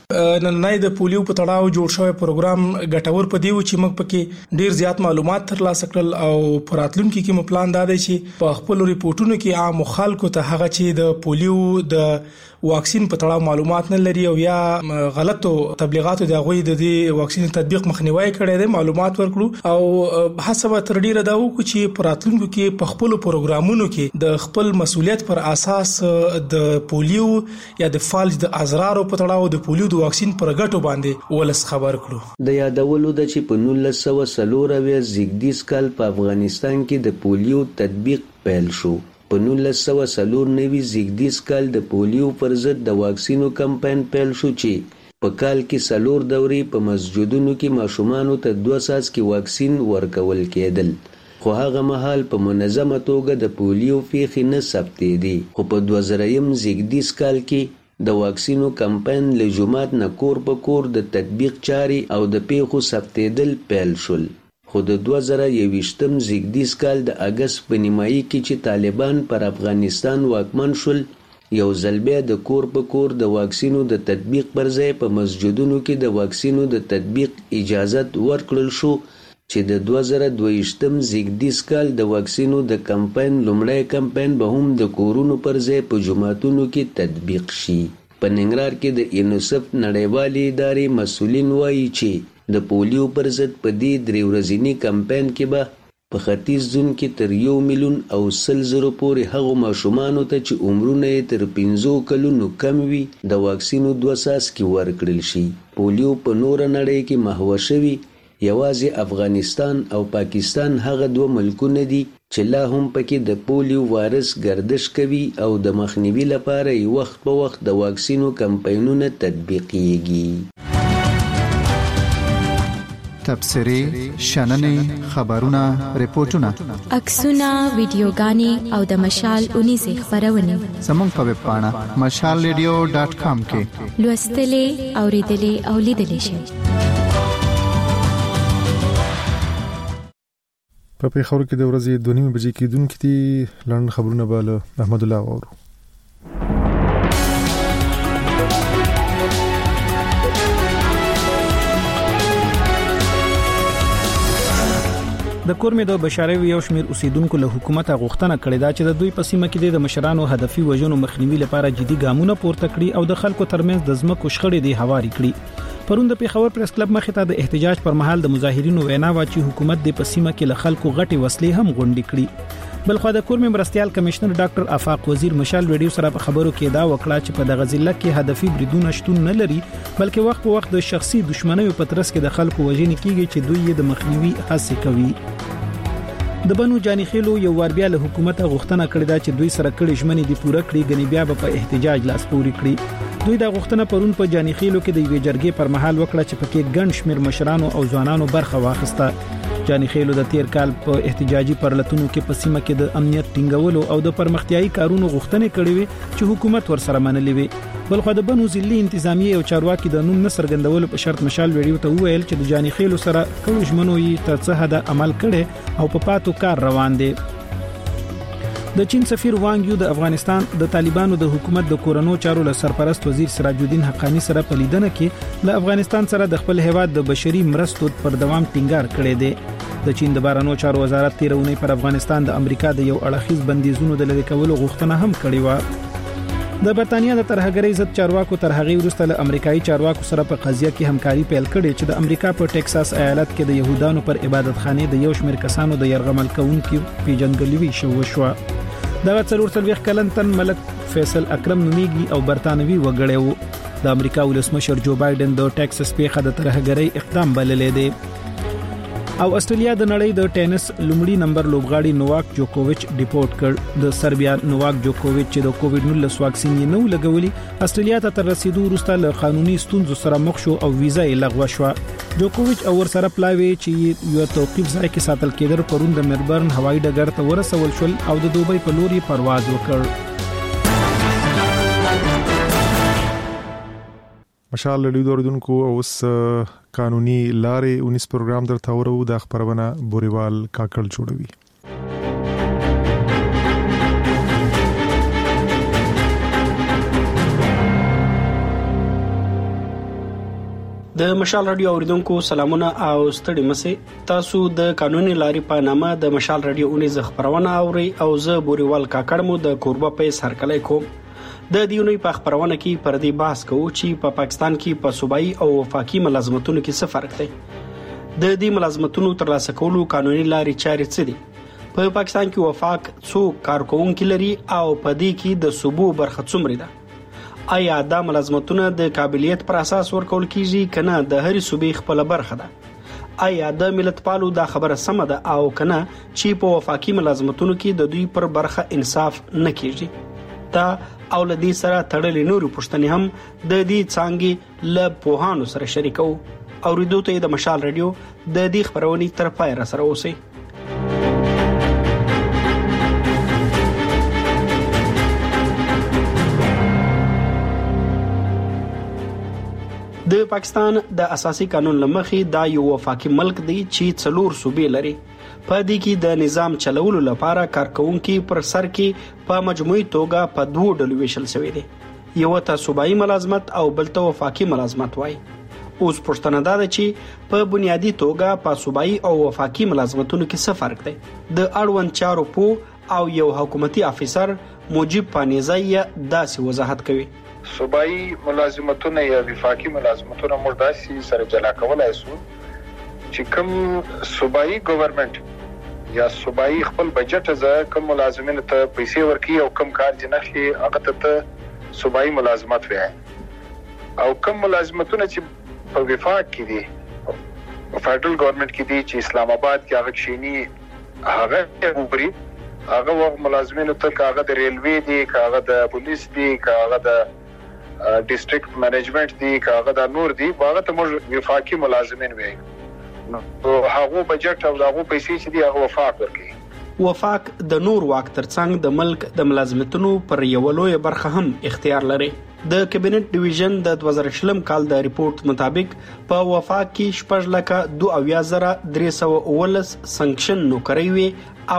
نن د پولیو په تړاو جوړ شوی پروګرام ګټور پدې و چې موږ پکې ډیر زیات معلومات ترلاسه کړل او پراتلونکو کې مو پلان دا دی چې په خپل ریپورتونو کې عام خلکو ته هغه چې د پولیو د واکسین په تړاو معلومات نه لري او یا غلطو تبلیغاتو د غوي د دې واکسین تطبیق مخنیوي کړي دي معلومات ورکړو او حسب تر ډیره دا و چې پراتلونکو کې په خپل پروګرامونو کې د خپل مسولیت پر اساس د پولیو یا د فالج د اضرار په تړاو د پولیو د واکسین پر ګټو باندې ولس خبر کړو. د یادولو د چې په 1940 زیږدیز کال په افغانستان کې د پولیو تطبیق پیل شو. په 1994 زیږدیز کال د پولیو پر ضد د واکسینو کمپاین پیل شو چې په کال کې 4 دورې په مسجدونو کې ماشومانو ته 200 کې واکسین ورکول کېدل خو هغه مهال په منظمه توګه د پولیو پیښې نه ثبتېدې. خو په 2000 زیږدیز کال کې د واکسینو کمپاین له جمعات نه کور په کور د تطبیق چاري او د پیښو ثبتېدل پیل شول. خو د 2021 زیږدیز کال د اگست په نیمایي کې چې طالبان پر افغانستان واکمن شول یو ځل بیا د کور په کور د واکسینو د تطبیق پر ځای په مسجدونو کې د واکسینو د تطبیق اجازه ورکړل شو چې د 2022 زیږدیز کال د واکسینو د کمپاین لومړی کمپاین به هم د کورونو پر ځای په جماعتونو کې تطبیق شي. په ننګرهار کې د یونیسف نړیوالې ادارې مسؤلین وایي چې د پولیو پر ضد په دې 3 ورځنی کمپاین کې به په ختیځ زون کې تر 1,100,000 پورې هغو ماشومانو ته چې عمرونه یې تر 15 کلونو کم وي د واکسینو 200 کې ورکړل شي. پولیو په نور نړۍ کې محو شوی یوازې افغانستان او پاکستان هغه 2 ملکونه دي چې لا هم پکې د پولیو وایرس گردش کوي او د مخنیوي لپاره یې وخت په وخت د واکسینو کمپاینونه تطبیقيږي. تبصرې شننې خبرونه ریپورتونه عکسونه ویډیوګانې او د مشال 19 خبرونه زموږ په ویب پاڼه mashalradio.com کې لوستلې اوریدلې او لیدلې شئ. په پیښور کې د ورځې 2:30 بجې کېدونکې دي لاندې خبرونه به له احمد الله اورو. د کورمې د بشاروي یو شمېر اوسیدونکو له حکومت غوښتنه کړې ده چې د دوی په سیمه کې د مشرانو هدفي وژنو مخنیوي لپاره جدي ګامونه پورته کړي او د خلکو ترمنځ د ځمکو شخړې د هواري کړي. پرون د پیښور پریس کلب مخې ته د احتجاج پر مهال د مظاهرینو وینا وا چې حکومت د په سیمه کې له خلکو غټي وسلې هم غونډې کړي. بلخو د کورمې مرستيال کمشنر ډاکټر افاق وزیر مشال ویډیو سره په خبرو کې دا وکړه چې په دغه ضلع کې هدفي بریدونه شتون نه لري بلکې وخت په وخت د شخصي دښمنیو په ترڅ کې د خلکو وژنې کیږي چې دوی یې د مخنیوي هڅه کوي. د بنو جانی خېلو یو ور بیا له حکومت غوښتنه کړې ده چې دوی سره کړي ژمنې دی پوره کړي غنی بیا په احتجاج لاس پوري کړي. دوی دا غوښتنه پرون په جانی خېلو کې د یوې جرګې پر مهال وکړه چې پکې ګڼ شمېر مشرانو او ځوانانو برخه واخیسته. جانی خېلو د تیر کال په احتجاجي پرلتونو کې په سیمه کې د امنیت ټینګولو او د پرمختیايي کارونو غوښتنې کړې وي چې حکومت ورسره منلې وي. بلخو د بنو ضلعي انتظامیه او چارواکي د نوم نصر ګندولو په شرط مشال ویډیو ته وویل چې د جانی خېلو سره کوم ژمنو یې تر څه حد عمل کړي او په پاتو کار روان دي. د چین سفیر وانګ یو د افغانستان د طالبانو د حکومت د کورونو چارو له سرپرست وزیر سراج الدین حقانی سره په لیدنه کې له افغانستان سره د خپل هیواد د بشري مرستو پر دوام ټینګار کړی دی. د چین د بهرنیو چارو وزارت 13 اونۍ پر افغانستان د امریکا د یو اړخیز بندیزونو د لری کولو غوښتنه هم کړې و. د برتانیا د ترهګرۍ ضد چارواکو تر هغه وروسته له امریکایي چارواکو سره په قضیه کې همکاري پیل کړې چې د امریکا په ټکساس ایالت کې د يهودانو پر عبادتخانه د یو شمېر کسانو د يرغمل کوونکو پیژنګلوي شو. دا 43 کلن تن ملک فیصل اکرم نومیږي او برتانوي وګړی وو. د امریکا ولسمشر جو بایدن د ټکساس پیښه د ترهګرۍ اقدام بللې دی. او استرالیا د نړۍ د ټینس لومړی نمبر لوبغاړي نوواک جوکوویچ ډیپورټ کړ. د سربیا نوواک جوکوویچ چې د کووډ-19 واکسین یې نو لګولي استرالیا ته تر رسیدو وروسته له قانوني ستونزو سره مخ شو او ویزا یې لغوه شو. جوکوویچ او ورسره پلاوي چې یو توقيف ځای کې ساتل کېدل پرون د ملبورن هوایي ډګر ته ورسول شول او د دوبۍ په لوري پرواز وکړ. مشال لیدو اوردونکو اوس قانوني لارې 19 پروګرام درته ورو د خبرونه بوريوال کاکل جوړوي. د مشال رادیو اوریدونکو سلامونه او ستړي مسي. تاسو د قانوني لارې په نامه د مشال رادیو 19 خبرونه اوري او زه بوريوال کاکړ مو د کوربه پیس هرکلی کوم. د دیونی په خبرونه کې پر دې بحث کوو چې په پاکستان کې په صوبایي او وفاقي ملازمتونو کې څه فرق دی. د دې ملازمتونو ترلاسه کولو قانوني لارې چارې څه دي؟ په پاکستان کې وفاق څو کارکونکو لري او په دې کې د صوبو برخه څومره ده؟ آیا دا ملازمتونه د قابلیت پر اساس ورکول کیږي کنه د هرې صوبې خپل برخه ده؟ آیا د ملتپالو دا خبره سمه ده او کنه چې په وفاقي ملازمتونو کې د دوی پر برخه انصاف نه کیږي؟ دا او لدی سره تړلې نورو پښتنې هم د دې څنګه ل پوهانو سره شریکو او ریدو ته د مشال رادیو د دې خبرونې تر پای را سره اوسئ. د پاکستان د اساسي قانون لمخې دا یو وفاقي ملک دی چې 4 صوبې لري. په دې کې د نظام چلولو لپاره کارکونکو پر سر کې په مجموعي توګه په 2 ډلو ویشل شوی دی. یو ته صوبایي ملازمت او بل ته وفاقي ملازمت وایي. اوس پښتنه دا ده چې په بنیادی توګه په صوبایي او وفاقي ملازمتونو کې څه فرق دی. د اړوند چارو په او یو حکومتي افیسر موجب پانیزای داسې وضاحت کوي. صوبایي ملازمتونه یا وفاقي ملازمتونه موږ داسې سره جلا کولای شو چې کوم صوبایي ګورنمنت یا صوبایي خپل بجټ ځای کوم ملازمینو ته پیسې ورکړي او کوم کار جنخي هغه ته صوبایي ملازمت وایي. او کوم ملازمتونه چې په وفاق کې دي فدرل ګورنمنت کې دي چې اسلام آباد کې هغه شینی هغه وګوري هغه وخت ملازمینو ته هغه د ریلوی دي هغه د پولیس دي هغه د ډیسټریکټ منیجمنت دي هغه د نور دي هغه ته موږ وفاقي ملازمین وایي. نو هغه بجټ او هغه پیسې چې دی هغه وفاق ورکړي. وفاق د نور واک ترڅنګ د ملک د ملازمتونو پر یو لوی برخه هم اختیار لري. د کابینټ ډیویژن د 2020 کال د ریپورت مطابق په وفاق کې 6,22,319 سنکشن نوکری وي او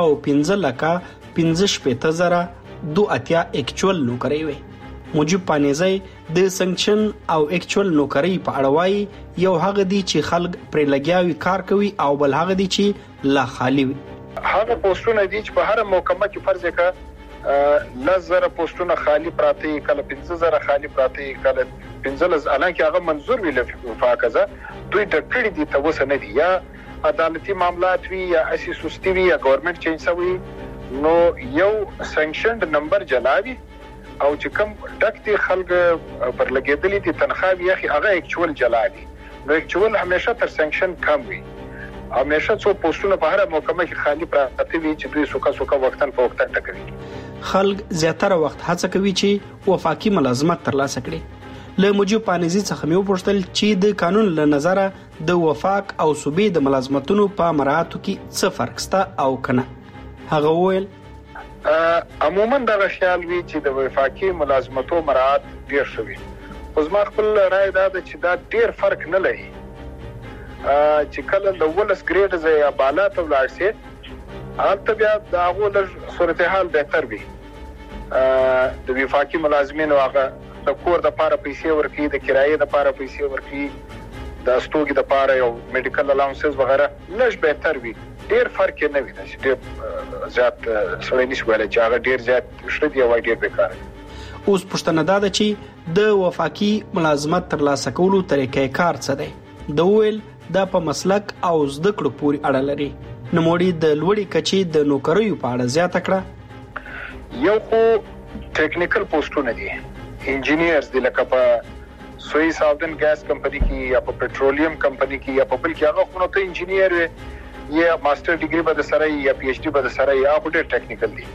15,15,000 اکچوال نوکری وي. مجيب پانیزی د سنکشن او اکچوال نوکری په اړه وایي یو هغه دي چې خلک پر لګیاوي کار کوي او بل هغه دي چې لا خالی وي. هغه پوسټونه دي چې په هر محکمه کې فرض کړه 10,000 پوسټونه خالی پراته کله 15,000 خالی پراته کله 15,000 الانکه هغه منظور ویل وفاقزه دوی د کړي دي توسه نه دي یا عدالتي معاملات وی یا اسی سستی وی یا ګورنمنت چینج شوی نو یو سانکشنډ نمبر جلاوي او چې کوم ډک دي خلک پر لګیدلې دي تنخواه یې هغه اکچوال جلاوي نو اکچوال همیشه تر سانکشن کم وي. همیشه څو پوسټونه په هر محکمه کې خالی پراته وي چې دوی سوکا وختن په وختن ټکوي. خلک زیاتره وخت هڅه کوي چې وفاقي ملازمت ترلاسه کړي. له مجيب پانیزی څخه مې وپوښتل چې د قانون له نظره د وفاق او صوبې د ملازمتونو په مراعاتو کې څه فرق شته او کنه. هغه وویل عموما دا خیال وی چې د وفاقي ملازمتو مراعات ډیر شوی. اوس ما خپل رائے دا چې دا ډیر فرق نه لري چې کله د ولس ګریډ زیا بالا ته ولاړ شي البته بیا د هغه له صورتحال بهتر وي. د وفاقي ملازمینو هغه د کور د لپاره پیسې ورکړي د کرایې د لپاره پیسې ورکړي د استوګي د لپاره یو میډیکل الاونسز وغیرہ لږ بهتر وي. ډیر فرق نه وي چې ډیر زیات سړی نشي ویل چې هغه ډیر زیات شته او ډیر بیکار. اوس پښتنه دا ده چې د وفاقي ملازمت ترلاسه کولو طریقې کار څه دی. د ویل دا په مسلک او زده کړو پورې اړه لري. نموړي د لوړی کچې د نوکریو په اړه زیاته کړه. یو خو ټیکنیکل پوسټونه دي انجینیرز دي لکه په سوی ساودن ګاز کمپنی کې یا په پټرولیم کمپنی کې یا په بل کې هغه خو نو ته انجینیر یا ماستر ډیګري به سره یا پی ایچ ډی به سره یا په ډېر ټیکنیکل دي.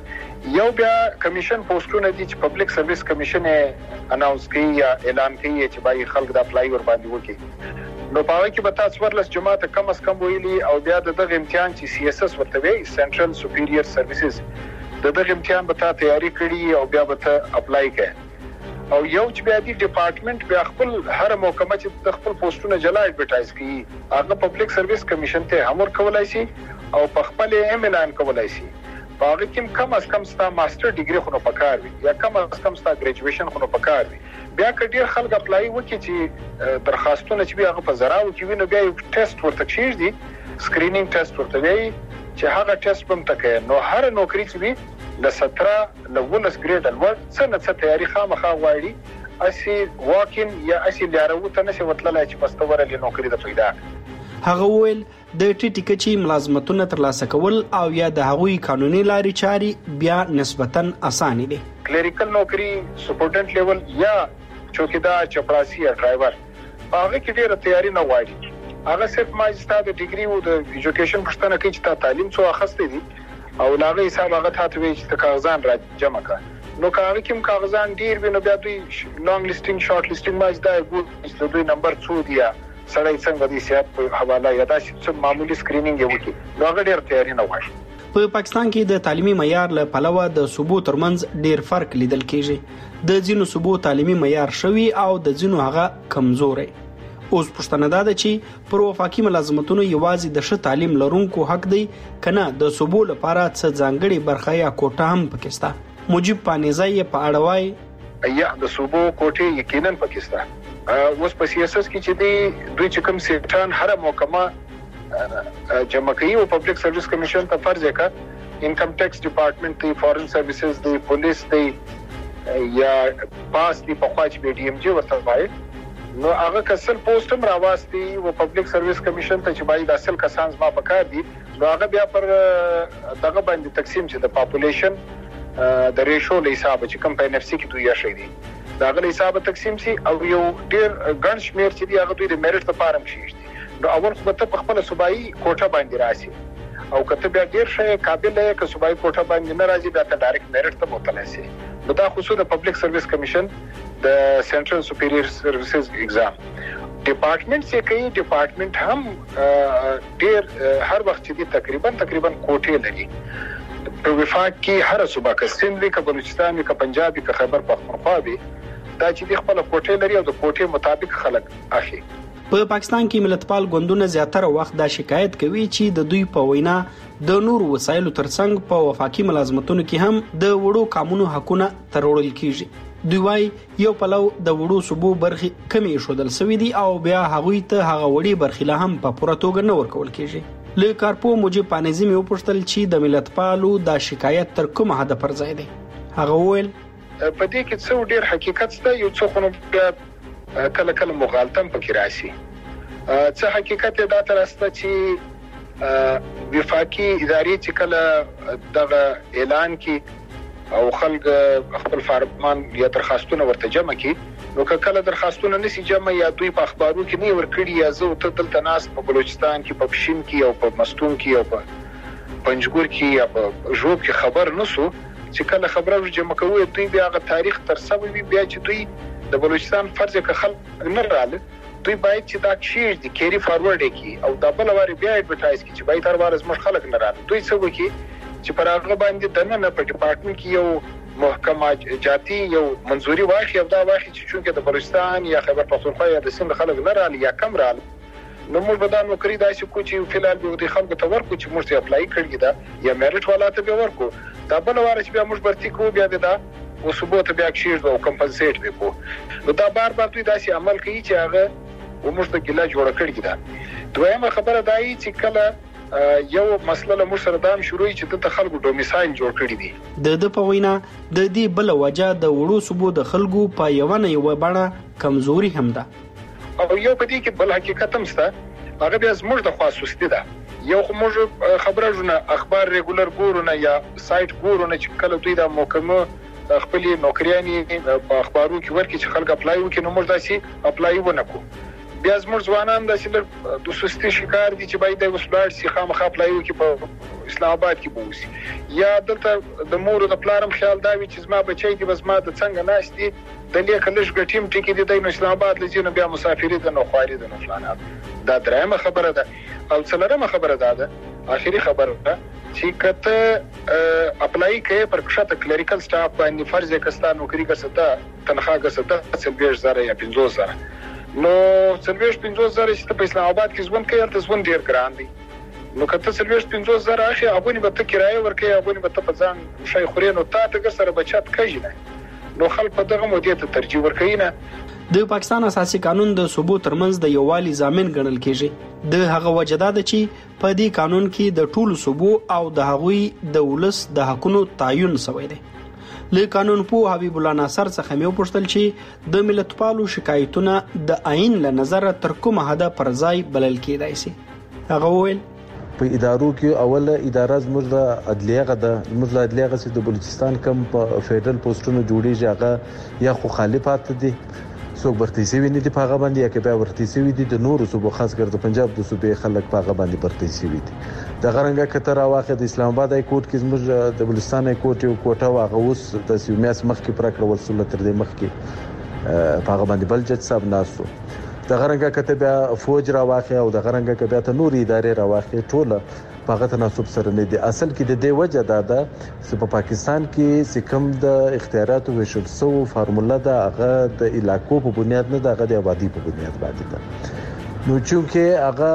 یو بیا کمیشن پوسټونه دي چې پبلک سرویس کمیشن اناونس کوي یا اعلان کوي چې بای خلک د اپلای ور باندې وکړي. نو په هغه کې به تاسو ورلس جماعت کم از کم ویلي او بیا دغه امتحان چې سی اس اس ورته وي سنټرل سپیریئر سرویسز دغه امتحان به تاسو تیاری کړی او بیا به ته اپلای کړئ. او یو چې بیا دی ډپارټمنټ بیا خپل هر محکمه چې خپل پوسټونه جلا ایڈورټایز کوي هغه پبلک سرویس کمیشن ته امر کولای شي او په خپل اعلان کولای شي. باغ کې کم از کم ستا ماستر ډیګري خو نه پکار وي یا کم از کم ستا ګریجویشن خو نه پکار وي. بیا کډیر خلک اپلای وکړي چې درخواستونه چې بیا په زراو کې ویني بیا یو ټیسټ ورته کیږي سکرینینګ ټیسټ ورته وي چې هغه ټیسټ هم تکه نو هر نوکری چې وي د 17 لولس ګریډ الور څنګه تیاری خامخا غواړي اسی واکین یا اسی لاروته نشي وتلای چې مستوره لنوکری د پیدا. هغه ویل د ټیټی کچې ملازمتونه ترلاسه کول او یا د هغوی قانوني لارې چاري بیا نسبتاً اسانه دي. کلریکل نوکری سپورټنټ لیول یا چوکیدار چپړاسی یا ډرایور هغه کې ډیره تیاری نه غواړي. هغه صرف ماجستر د ډیګري او د ایجوکیشن پښتنه کې چې تعلیم څو اخستې دي او لاغه حساب هغه ته وی چې کاغذان را جمع کړه. نو کاغذ کوم کاغذان ډیر وینو بیا دوی لانګ لیسټینګ شارټ لیسټینګ ماجدا ګو د دوی نمبر 2 دی سړی څنګه دي سیاست په حواله یا د معمولی سکرینینګ یو کې نو هغه ډیر تیاری نه غواړي. په پاکستان کې د تعلیمي معیار له پلوه د صوبو ترمنځ ډیر فرق لیدل کیږي. د ځینو صوبو تعلیمي معیار شوی او د ځینو هغه کمزوري. اوس پښتنه دا ده چې پر وفاقي ملازمتونو یوازې د ښه تعلیم لرونکو حق دی کنه د صوبو لپاره څه ځانګړي برخه یا کوټه هم پکستا. مجيب پانیزی په اړه وای یا د صوبو کوټه یقینا پکستا. اوس په سیاست کې چې دوی چې کوم سیټان هر محکمه جمع کوي او پبلک سرویس کمیشن ته فرض وکړه انکم ټیکس ډپارټمنټ دی فورن سرویسز دی پولیس دی یا پاس دی په خواج بي ډي ام جي ورته وای نو هغه کسل پوسټ هم راوستي او پبلک سرویس کمیشن ته چې باید اصل کسان ما پکار دي نو هغه بیا پر دغه باندې تقسیم چې د پاپولیشن د ریشو له حساب چې کم په ان اف سي کې دوی یا شي دي داغه حساب تقسیم سي او یو ډیر ګڼ شمیر چې دی هغه دوی د میرټ لپاره مشي نو اول خو ته په خپل صوبایي کوټه باندې راشي او کته بیا ډیر شي قابل دی چې صوبایي کوټه باندې نه راځي دا ته ډایرکټ میرټ ته متوجه شي. نو دا خصوصا د پبلک سرویس کمیشن د سنټرل سپیریئر سرویسز ایگزام ډپارټمنټ څخه کوي ډپارټمنټ هم ډیر هر وخت چې تقریبا کوټې لري په وفاق کې هر صوبه کې سند وی ک بلوچستان وی ک پنجاب وی ک خیبر پختونخوا وی دا چې خپل کوټې لري او د کوټې مطابق خلک اخی. په پاکستان کې ملتپال ګوندونه زیاتره وخت دا شکایت کوي چې د دوی په وینا د نور وسایلو ترڅنګ په وفاقي ملازمتونو کې هم د وړو قانونو حقونه ترورل کیږي. دوی وايي یو پلو د وړو صوبو برخي کمی شودل سوي دي او بیا هغوی ته هغه وړي برخي له هم په پوره توګه نه ورکول کیږي. له کارپو موجب پانیزي مې وپوښتل چې د ملتپالو دا شکایت تر کومه حد پر ځای دی. هغه وویل په دې کې څو ډیر حقیقت شته، یو څو خو کله مغالطه پکې راشي. څه حقیقت دا ترسته چې وفاقي ادارې چې کله دغه اعلان کې او خلک خپل فرمان یا درخواستونه ورته جمع کړي، نو کله درخواستونه نشي جمع یا دوی په اخبارو کې نه ورکړي یا زه ته دلته ناس په بلوچستان کې په پښین کې او په مستون کې او په پنجګور کې یا په ژوب کې خبر نسو چې کله خبره جمع کوي دوی بیا غو تاریخ تر سبب بیا چې دوی د بلوچستان فرض کې خلک نه رااله، دوی باید چې دا شی د کیری فارورډ کی او دا بل واره بیا اډورټایز کی چې باید هر واره زموږ خلک نه رااله. دوی څه وکي چې پر هغه باندې دنه په ډپارټمنټ کې یو محکمه جاتی یو منځوري واخی او دا واخی چې چونکه د بلوچستان یا خیبر پختونخوا یا د سند خلک نه رااله یا کم رااله، نو موږ به دا نوکری داسې کو چې فلال به د خلکو ته ورکو چې موږ ته اپلای کړی دا یا میرټ والا ته به ورکو، دا بل واره چې بیا موږ برتی کو بیا دا او ثبوت بیا کشیر او کمپنسیټ وکړو. نو دا بار دوی داسې عمل کوي چې هغه وموږ ته ګیلا جوړ کړی دا. دویمه خبره دای چې کله یو مسله له موږ سره دام شروع چې د خلکو ډومیسایل جوړ کړی دي. د پوینا د دې بل وجہ د وړو صوبو د خلکو په یو بڼه کمزوري هم ده او یو په دې کې بل حقیقت هم شته، هغه بیا زموږ د خاصوستي ده. یو موږ خبره جوړه اخبار ریګولر ګورونه یا سایت ګورونه چې کله دوی د محکمه خپل نوکریانی په اخبارو کې ورکړي چې خلک اپلای وکړي، نو موږ داسې اپلای ونکړو. بیا زموږ ځوانان د سستی شکار دي چې باید د وسلار سي خامخا اپلای وکړي په اسلام آباد کې بوسي، یا دلته د مور د پلارم خیال دا وي چې زما بچي دي بس ما د څنګه ناشتي د لیک لږ غټیم ټکی دي د اسلام آباد لږه بیا مسافری د نو خواري د نو فلانات. دا درېمه خبره ده. او څلورمه خبره ده اخیری خبره ده چې کته اپلای کوي پر کښته کلریکل سټاف باندې فرض کستا نوکری ګرځته تنخواه ګرځته 30000 یا 50000، نو 35000 چې په اسلام آباد کې ژوند کوي تل ژوند ډیر ګران دی. نو کته 35000 اخی هغه نه به ته کرایه ورکې هغه نه به ته په ځان شي خوري، نو تاسو سره بچت کوي نه، نو خلک په دغه مودې ته ترجیح ورکوي نه. د پاکستان اساسي قانون د صوبو ترمنځ د یووالي ضامن ګڼل کیږي. د هغه وجدا ده چې په دې قانون کې د ټولو صوبو او د هغوی د ولس د حقونو تعین شوی دی. له قانون په حبیب الله ناصر څخه مې وپوښتل چې د ملتپالو شکایتونه د عین له نظر تر کومه حد پر ځای بلل کېدای شي. هغه وویل په ادارو کې اوله اداره زموږ د عدلیه غده زموږ د عدلیه غسي د بلوچستان کم په فدرال پوسټونو جوړیږي، هغه یا خو خالفات دي څوک برتي سوي نه دي په هغه باندې یا کې به ورتي سوي دي د نورو صوبو خاص کر د پنجاب د صوبې خلک په هغه باندې برتي سوي دي. د غرنګه کتر واخه د اسلام آباد های کورټ کې زموږ د بلوچستان های کورټ یو کوټه واغه اوس د سیمیاس مخ کې پرکړه ورسول تر دې مخ کې په هغه باندې بل جج صاحب ناسو. د غرنګه کتبه فوج را واخه او د غرنګه کبه ته نور ادارې را واخه ټوله په تناسب سره نه دي. اصل کې د دې وجه دا چې په پاکستان کې سکم د اختیاراتو وشل سو فارموله ده، هغه د علاقو په بنیاد نه ده، هغه د آبادی په بنیاد باندې ده. نو چې هغه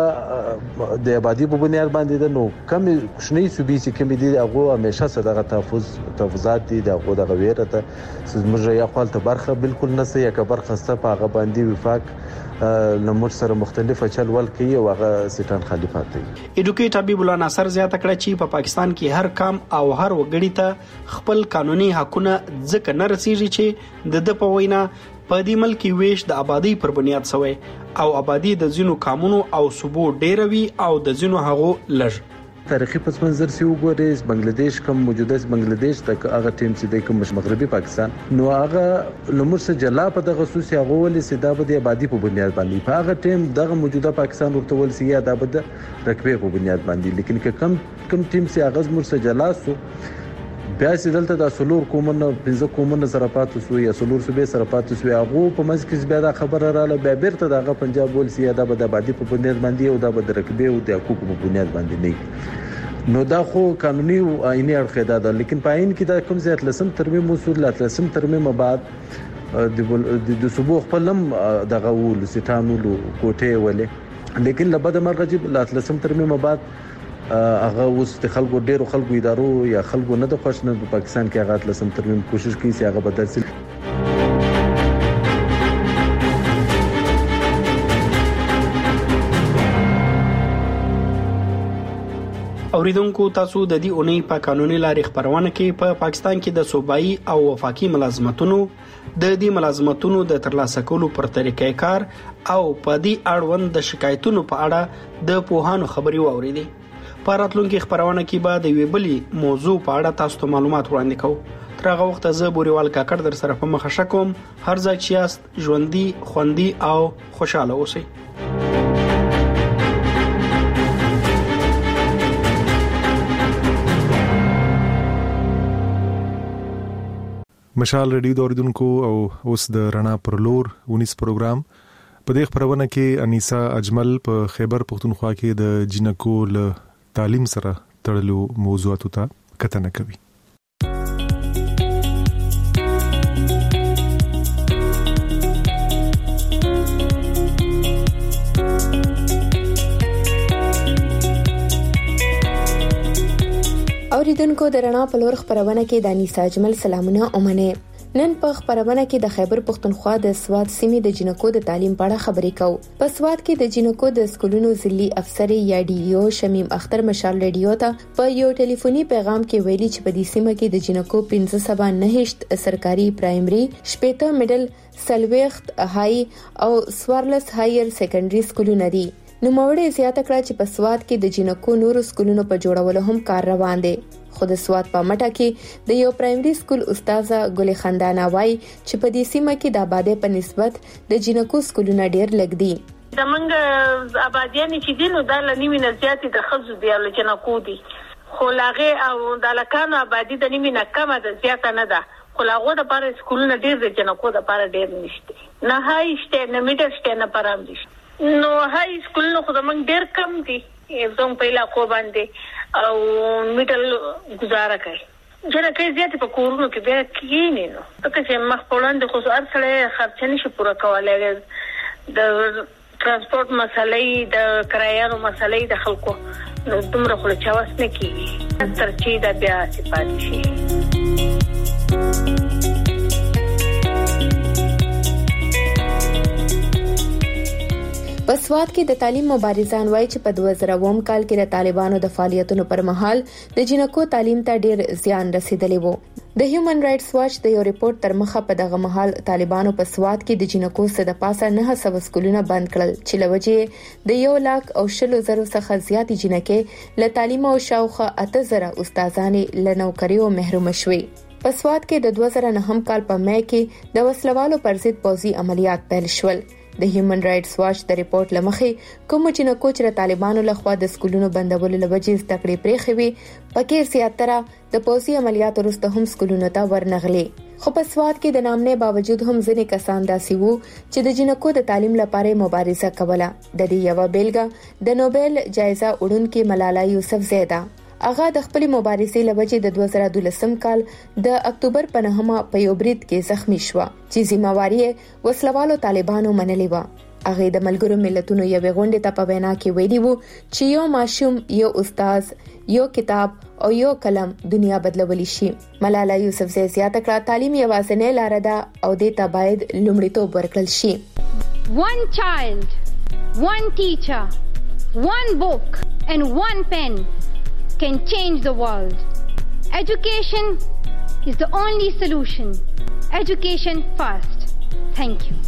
د آبادی په بنیاد باندې ده، نو کم شنی صوبې چې کم دي هغه همیشه صدغه تحفظات دي، دغه د غویره ته زموږ یا خپل ته برخه بالکل نه سي یا که برخه سته په هغه باندې وفاق لمر سره مختلفه چلول کوي او هغه سټان خلیفات دي. ایډوکیټ حبیب الله ناصر زیاته کړه چې په پاکستان کې هر کام او هر وګړي ته خپل قانوني حقونه ځکه نه رسیږي چې د په وینا په دې ملک ویش د آبادی پر بنیاد شوی او آبادی د زینو قانونو او صوبو ډیروي او د زینو هغو لږ. تاریخي پس منظر سی وګورئ بنگلاديش کوم موجوده بنگلاديش تک هغه ټیم چې د کوم مغربي پاکستان نو هغه لمر سره جلا په دغه خصوصي هغه ولې سیدا په آبادی په بنیاد باندې په هغه ټیم دغه موجوده پاکستان ورته ول سی دا په رقبه په بنیاد باندې، لیکن کم ټیم سي هغه مر سره جلا سو بیا چې دلته د سلور کومن 15 کومن سره پاتې سو یا سلور صوبې سره پاتې سو هغه په منځ کې بیا دا خبره رااله بیا بیرته دغه پنجاب ولسی دا به د آبادی په بنیاد باندې او دا به د رقبې او د حقوقو په بنیاد باندې نه نو دا خو قانوني او آئینی اړخ ده لیکن په عین کې دا کوم ځای لسم ترمیم اصول لسم ترمیم بعد د صوبو خپلم دغه ول سټانولو کوټه ولې لیکن لبد مرغجب لسم ترمیم بعد هغه اوس د خلکو ډیرو خلکو ادارو یا خلکو نه د خوښ نه په پاکستان کې هغه لسم ترمیم کوشش کوي چې هغه بدل شي. اوریدونکو تاسو د دې اونۍ په قانوني لارې خبرونه کې په پاکستان کې د صوبایي او وفاقي ملازمتونو د دې ملازمتونو د ترلاسه کولو پر طریقې کار او په دې اړوند د شکایتونو په اړه د پوهانو خبري واوریدي. په راتلونکي خبرونه کې به د ویبلې موضوع په اړه تاسو ته معلومات وړاندې کوو. تر هغه وخت زه بوريوال کاکړ در سره په مخه شکوم. هر ځای چې یاست ژوندۍ خوندي او خوشاله اوسئ. مشال ریډیو دوریدونکو او اوس د رڼا پر لور 19 پروګرام په دې خبرونه کې انیسا اجمل په خیبر پختونخوا کې د جنکو له تعلیم سره تړلو موضوعاتو ته کتنه کوي. اوریدونکو د رڼا په لور خبرونه کې د انیسا اجمل سلامونه اومنه. نن په خبرونه کې د خیبر پختونخوا د سواد سیمې د جنکو د تعلیم په اړه خبرې کوو. په سواد کې د جنکو د سکولونو ضلعي افسر یا ډي او شمیم اختر مشال ریډیو ته په یو ټلیفوني پیغام کې ویلي چې په دې سیمه کې د جنکو 1509 سرکاري پرایمري 18 میډل سلويخت هاي او سوارلس هایر سیکنډري سکولونه دي. نو موړې زیاته کړه چې په سواد کې د جنکو نورو سکولونو په جوړولو هم کار روان دی. خو د سواد په مټه کې د یو پرایمري سکول استاده ګل خندانه وای چې په دې سیمه کې د آبادی په نسبت د جنکو سکولونه ډیر لږ دي. زمونږ آبادیان چې دي نو د لنیمه نه زیاتې د خزو دی له جنکو دي. خو لاغه او د لکانو آبادی د نیمه نه کمه ده زیاته نه ده. خو لاغه د پاره سکولونه ډیر د جنکو د پاره ډیر نشته. نه هاي شته نه میډل شته نه پرام دي. نو هاي سکولونو خو زمونږ ډیر کم دي. زموږ په علاقو باندې او میډل گزاره کوي. جنکه زیاتې په کورونو کې بیا کېنی نو ځکه چې مخ په وړاندې خو هر سړی خرچه نشي پوره کولای. د ترانسپورت مسلې د کرایانو مسلې د خلکو نو دومره خو چاوس نه کیږي تر چې دا بیا صفات شي. په سواد کې د تعلیم مبارزان وایي چې په 2000 کال کې د طالبانو د فعالیتونو پر مهال د جنکو تعلیم ته ډیر زیان رسیدلی وو. د هیومن رائټس واچ د یو ریپورت تر مخه په دغه مهال طالبانو په سواد کې د جنکو څخه د پاسه 900 سکولونه بند کړل چې لوجه د 1,20,000 څخه زیات جنکې له تعلیم او شاوخه 8000 استادانې له نوکریو محروم شوې. په سواد کې د 2009 کال په مې کې د وسلوالو پر ضد پوځي عملیات پیل شول. د هیومن رائټس واچ د ریپورت لمخې کوم جنکو چې طالبانو لخوا د سکولونو بندولو لوجه زده پرېخي وي پکې زیاتره د پوځي عملیاتو وروسته هم سکولونو ته ورنغلي. خو په سواد کې د نامنې باوجود هم ځینې کسان داسې وو چې د جنکو د تعلیم لپاره مبارزه کوله. د دې یو بیلګه د نوبل جایزه وړونکې ملاله یوسفزۍ ده. هغه د خپل مبارزې لوجه د 2012 کال د اکتوبر په 9 په یو برید کې زخمی شو چې ذمہواری وسلوالو طالبانو منلې و. هغه د ملګرو ملتونو یو غونډه ته په وینا کې ویلي وو چې یو ماشوم یو استاد یو کتاب او یو قلم دنیا بدلولی شي. ملاله یوسفزۍ زیاته کړه تعلیم یوازینۍ لار ده او د ته باید لومړیتوب ورکړل شي. One child, one teacher, one book and one pen can change the world. Education is the only solution. Education first. Thank you.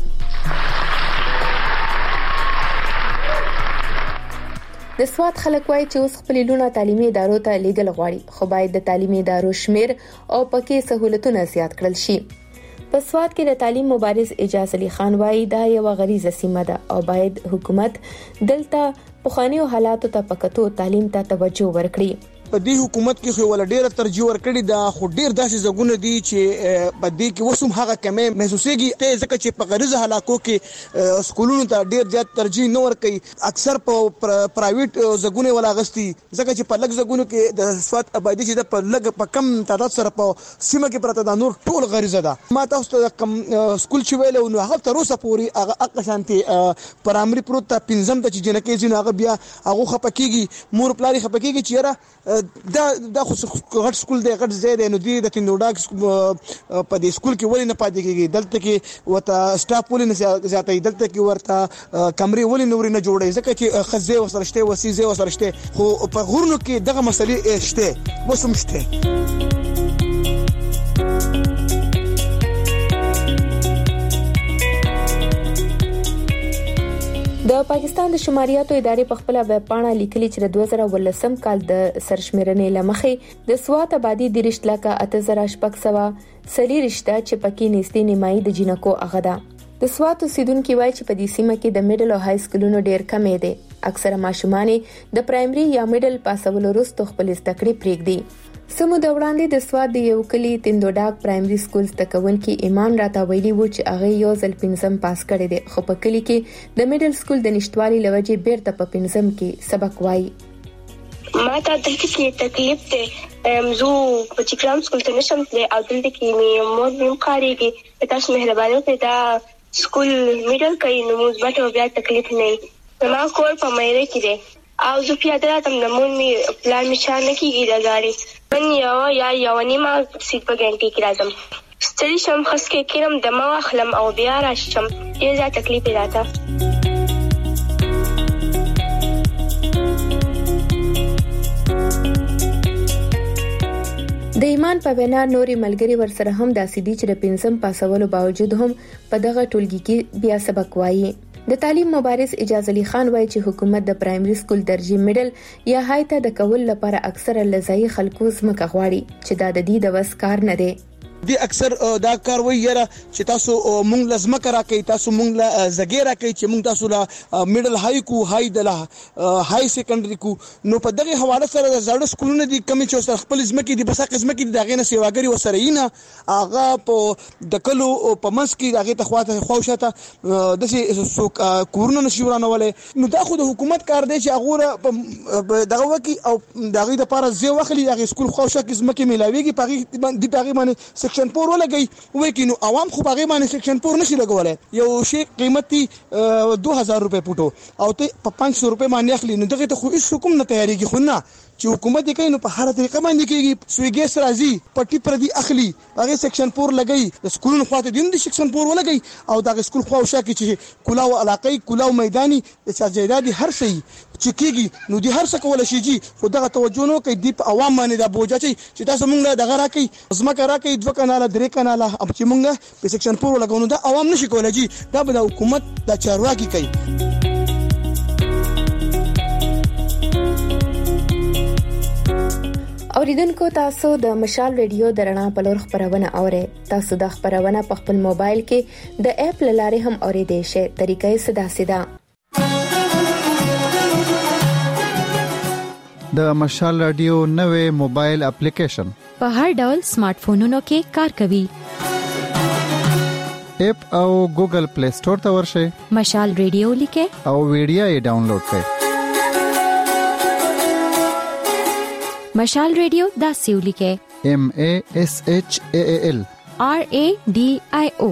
د سواد خلک وایي چې اوس خپل لونه تعلیمي ادارو ته لیږل غواړي خو باید د تعلیمي ادارو شمیر او پکې سہولتونه زیات کړل شي. په سواد کې د تعلیم مبارز اجازه علي خان وایي دا یو غریزه سیمه ده او باید حکومت دلته پخوانیو حالاتو ته پکتو تعلیم ته توجه ورکړي. په دې حکومت کې خو ول ډیره ترجیح ورکړي دا خو ډیر داسې زګونه دي چې په دې کې وسوم هغه کمې محسوسيږي ته ځکه چې په غریزه حالاتو کې سکولونو ته ډیر زیات ترجیح نه ورکړي اکثر په پرایویټ زګونه ولا غستي ځکه چې په لږ زګونو کې د سواد آبادی چې په لږ په کم تعداد سره په سیمه کې پرته د نور ټول غریزه ده ما تاسو ته کم سکول چې ویلو نو هغه تر اوسه پورې هغه شانتي پرایمري پروت ته پنځم ته چې جنکه زینو هغه بیا هغه خپکیږي مور پلاری خپکیږي چې را دا خو غټ سکول دی غټ ځای دی نو دی د تندوډاک په دې سکول کې ولې نه پاتې کیږي دلته کې وته سټاف ولې نه زیاتې دلته کې ورته کمرې ولې نور نه جوړي ځکه چې خزه وسرشته وسیزه وسرشته خو په غورنو کې دغه مسلې شته وسم شته د پاکستان د شماریاتو ادارې په خپل ویب پاڼه لیکلي چې د 2018 کال د سرشمېرنې لمخې د سوات آبادی د 3,8,600 سلی رشتہ چې پکې نږدې نیمایي د جنکو هغه ده د سوات اوسیدونکو وایي چې په دې سیمه کې د میډل او های سکولونو ډېر کمې دي اکثره ماشومان د پرایمري یا میډل پاسولو وروسته خپل زده کړې پرېږدي سمو د وړاندې د سواد د یو کلی تندوډاک پرایمري سکول تکون کې ایمان راته ویلي و چې هغه یو ځل پنځم پاس کړی دی خو په کلی کې د میډل سکول د نشټوالي لوجې بیرته په پنځم کې سبق وایي ما ته دلته کې تکلیف دی زه په چیکرام سکول ته نشم تللی او دلته کې مې مور مې کاریږي تاسو مهرباني وکړئ دا سکول میډل کوي نو مثبت او بیا تکلیف نه وي ما کور په مېره کې دی او زه پیاده راتم د مون می پلان می چا نه کیږي د غاړي من یو نیمه سیټ په ګنټي کې راځم ستړي شم خس کې کېرم د ما اخلم او بیا راشم ډېر زیات تکلیف راته د ایمان په وینا نوري ملګری ورسره هم د سیدی چې د پنځم پاسولو باوجود هم په دغه ټولګي کې بیا سبق وایي د تعلیم مبارز اجازه علي خان وایي چې حکومت د پرایمري سکول درجه میډل یا های ته د کول لپاره اکثره لزای خلکو زمکه غواړي چې دا د دې د وس کار نه دی دی اکثر دا کار وی یره چې تاسو مونږ لازمه کرا کوي تاسو مونږ لا زګیرا کوي چې مونږ تاسو لا میډل های کو های د لا های سیکنډري کو نو په دغه حواله سره د زړه سکولونه دي کمی چې سره خپل ځمکې دي بس قسمه کې دغه نه سیواګری وسره یینه اغه په د کلو په منس کې دغه تخواته خوښته د سو کورونه نشورانه ولې نو دا خو د حکومت کار دی چې اغه دغه وکی او دغه د پاره زی وخلی دغه سکول خوښه کې ځمکې ملاويږي پغې دی پغې باندې سیکشن 4 ولګي وای کینو عوام خو باغې باندې سیکشن 4 نشي لګولای یو شی قیمتي 2000 روپے پټو او ته په 500 روپے باندې اخلي نو دغه ته خو هیڅ حکم نه تیاریږي خو نه چې حکومت کوي نو په هر طریقه باندې کېږي سویګیس راځي پټي پر دي اخلي هغه سیکشن 4 لګي د سکولونو خواته دیم د سیکشن 4 ولګي او د سکول خواوشه کې چې کلاو علاقې کلاو میداني د چاجیدادي هر شي چې کېږي نو دي هر څه کول شي جی خو دغه توجه نو کوي د عوام باندې د بوجا چې تاسو مونږ دغه راکې زمکه راکې 2 کاناله 3 کاناله اب چې مونږ په سیکشن 4 لګونو د عوام نشي کولای جی دا به د حکومت د چارواکي کوي اوریدونکو تاسو د مشال ریډیو درنا په لور خبرونه اورئ تاسو د خبرونه په خپل موبایل کې د اپ لاري هم اوریدئ شئ طریقې ساده د مشال رادیو نوې موبایل اپلیکیشن په هر ډول سمارټ فونونو کې کار کوي اپ او ګوګل پلی سٹور ته ورشئ مشال ریډیو لیکه او ویډیو یې ډاونلوډ کړئ مشال ریډیو دا سیولی کې MASHAAL RADIO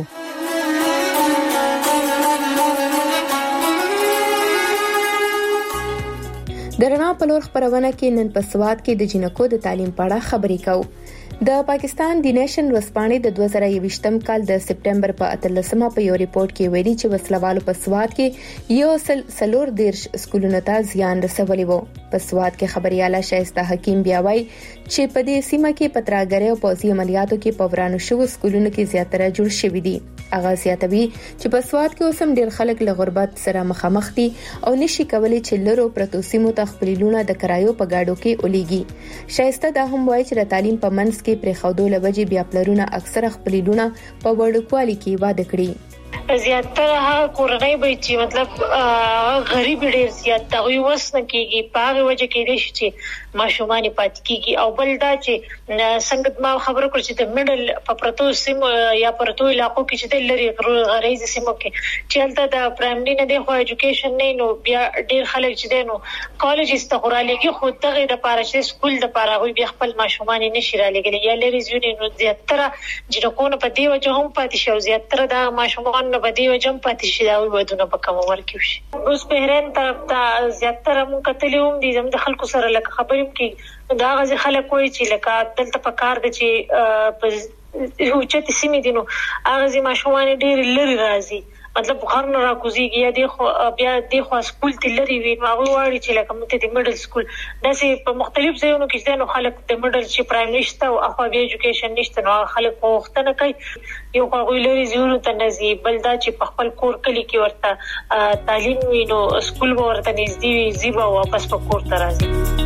درنا په لور خبرونه کې نن په سواد کې د جنکو د تعلیم په اړه خبرې کوو د پاکستان د نیشن ورسپانې د 2020م کال د سپټمبر په 13مه په یو ریپورت کې ویلي چې وسلوالو په سواد کې یو سلور دیرش سکولونو ته زیان رسولي وو په سواد کې خبرياله شایسته حکیم بیا وایي چې په دې سیمه کې پتراګری او پوزي عملیاتو کې پورانو شو سکولونو کې زیاتره جوړ شوي دي اغه زیاتوي چې په سواد کې اوسم ډیر خلک له غربت سره مخامخ دي او نشي کولای چې لرو پروتو سیمو ته خپلونه د کرایو په گاډو کې الیږي شایسته دا هم وایي چې د تعلیم په منځ کې پر خودو لوجې بیا پلرونه اکثره خپلونه په وړوکوالي کې واده کړي زیاتره کورنۍ به چې مطلب غریب ډیر زیات توي وسنه کیږي په هغه وجه کې دي چې ماشومان پات کیږي او بل دا چې څنګه ما خبرو کړ چې د میډل په پروتو سیم یا پروتو علاقو کې چې د لري غریزي سیمو کې چې هلته د پرایمري نه دی خو ایجوکیشن نه نو بیا ډیر خلک چې دي نو کالج استغرالېږي خو دغه د پاره چې سکول د پاره وي بیا خپل ماشومان نشي را لګل یا لري زیونی نو زیاتره جنکونه په دی وجه هم پاتې شو زیاتره د ماشومان په دی وجه پاتې شي دا ودونه په کوم ورکو شي اوس بهرین طرف ته زیاتره مونږ کتلوم دي زموږ د خلکو سره لکه خبرې کې دا غزي خلک وایي چې لکه دلته په کار د چې په هوچت سیمې دي نو هغه زی ماشومان ډېر لري راځي مطلب غرن را کوزيږي یا دی خو بیا دی خو سکول ته لري وي نو هغه واړي چې لکه مته د میډل سکول داسې په مختلف ځایونو کې ځنه خلک د میډل چې پرایمري شته او اخو بیا ایجوکیشن نشته نو خلک وختنه کوي یو هغه لري ځایونو ته نزي بل دا چې په خپل کور کلی کې ورته تعلیم وینو سکول ورته نږدې وي زیبا واپس په کور ته راځي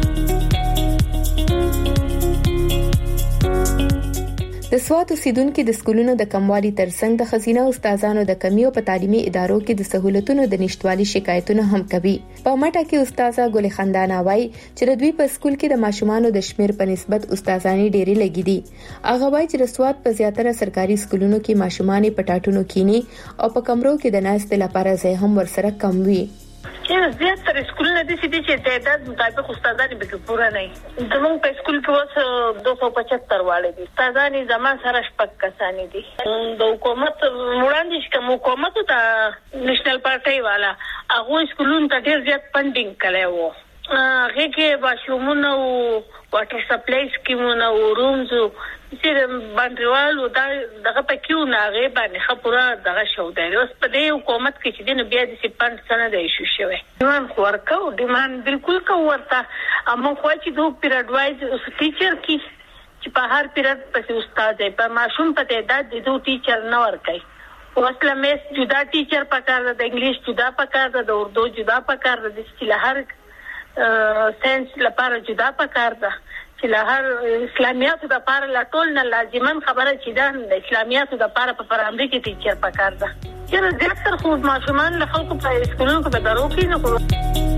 د سوات اوسیدونکو د سکولونو د کموالي ترڅنګ د خزینه استادانو د کمی او په تعلیمي ادارو کې د سہولتونو د نشټوالي شکایتونه هم کوي په ماټه کې استاده ګل خندانه وای چې د دوی په سکول کې د ماشومانو د شمیر په نسبت استادانی ډېری لګي دي هغه وای چې د سوات په زیاتره سرکاري سکولونو کې ماشومان په ټاټونو کینی او په کمرو کې د ناست لپاره ځای هم ورسره کم وي زیاتره سکولونه د چې تعداد مطابق استادان به پوره نه زموږ په سکول کې اوس 275 واړه دي استادان زموږ سره شپږ کسان دي د حکومت وړاندې کوم حکومت ته نېشنل پارټي والا هغه سکولونو ته ډیر زیات فندینګ کړي وو هغه کې باشومونه او واټر سپلای سکیمونه او رومز چې باندېوالو دغه پکیو نه هغه باندې خبره دغه شو دی اوس په دې حکومت کې چې د بیا د سپند سره د ایشو شوی ډیمان ورکو ډیمان بالکل کو ورته اما خو چې دوه پیریډ وایز اوس ټیچر کی چې په هر پیریډ پسې استاد دی په ماشوم په تعداد د دوه ټیچر نه ورکای اوس لمس جدا ټیچر پکار د انګلیش جدا پکار د اردو جدا پکار د هر ساينس لپاره جدا پکار ده چې له هر اسلامیاتو د لپاره لا ټول نه لازمان خبره چې ده د اسلامیاتو د لپاره په پرامري کې ټیچر پکار ده چې زیاتره خو ماشومان له خلکو په سکولونو کې په درو کې نه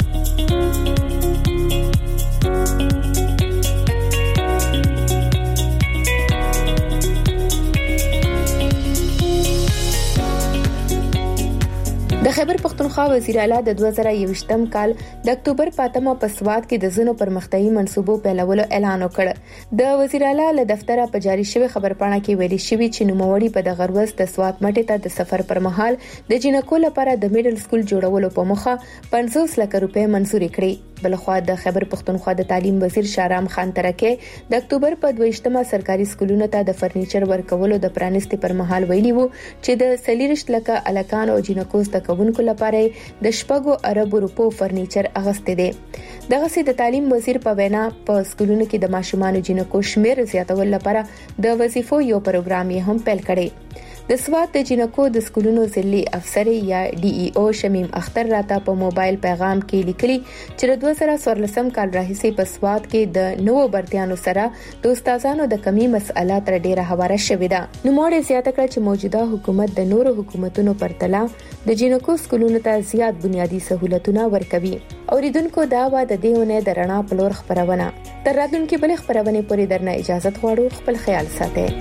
د خیبر پختونخوا وزیر اعلی د 2021م کال د اکتوبر پاتمه په سوات کې د زنو پرمختیايي منصوبو پیلولو اعلان وکړ د وزیر اعلی له دفتره په جاری شوی خبرپاڼه کې ویلي شوی چې نوموړي په دغه ورځ د سوات مټې ته د سفر پر مهال د جنکو لپاره د میډل سکول جوړولو په مخه 50 لک روپۍ منزوري کړې بلخوا د خیبر پختونخوا د تعلیم وزیر شارام خان ترکه د اکتوبر په 22مه سرکاري سکولونو ته د فرنیچر ورکولو د پرانستي پر مهال ویلي وو چې د سلیرشت لک الکان او جنکو ستکونکو لپاره د شپږو اربو روپو فرنیچر اغسته دي دغه سي د تعلیم وزیر په وینا په سکولونو کې د ماشومان جنکو شمیر زیاتول لپاره د وظیفو یو پروګرام یې هم پیل کړی د سوات د جنکو د سکولونو ضلعي افسر یا ډي ای او شمیم اختر راته په موبایل پیغام کې لیکلي چې د 2014 کال راهیسې په سوات کې د نوو برتيانو سره د استادانو د کمی مسله تر ډیره هواره شوې ده نو موږ زیاته کړ چې موجوده حکومت د نورو حکومتونو پرتله د جنکو سکولونو ته زیات بنیادی سہولتونه ورکوي اوریدونکو دا و د دیونه د رڼا پلور خبرونه تر راتلونکي بل خبرونه پورې درنه اجازه غواړو خپل خیال ساتئ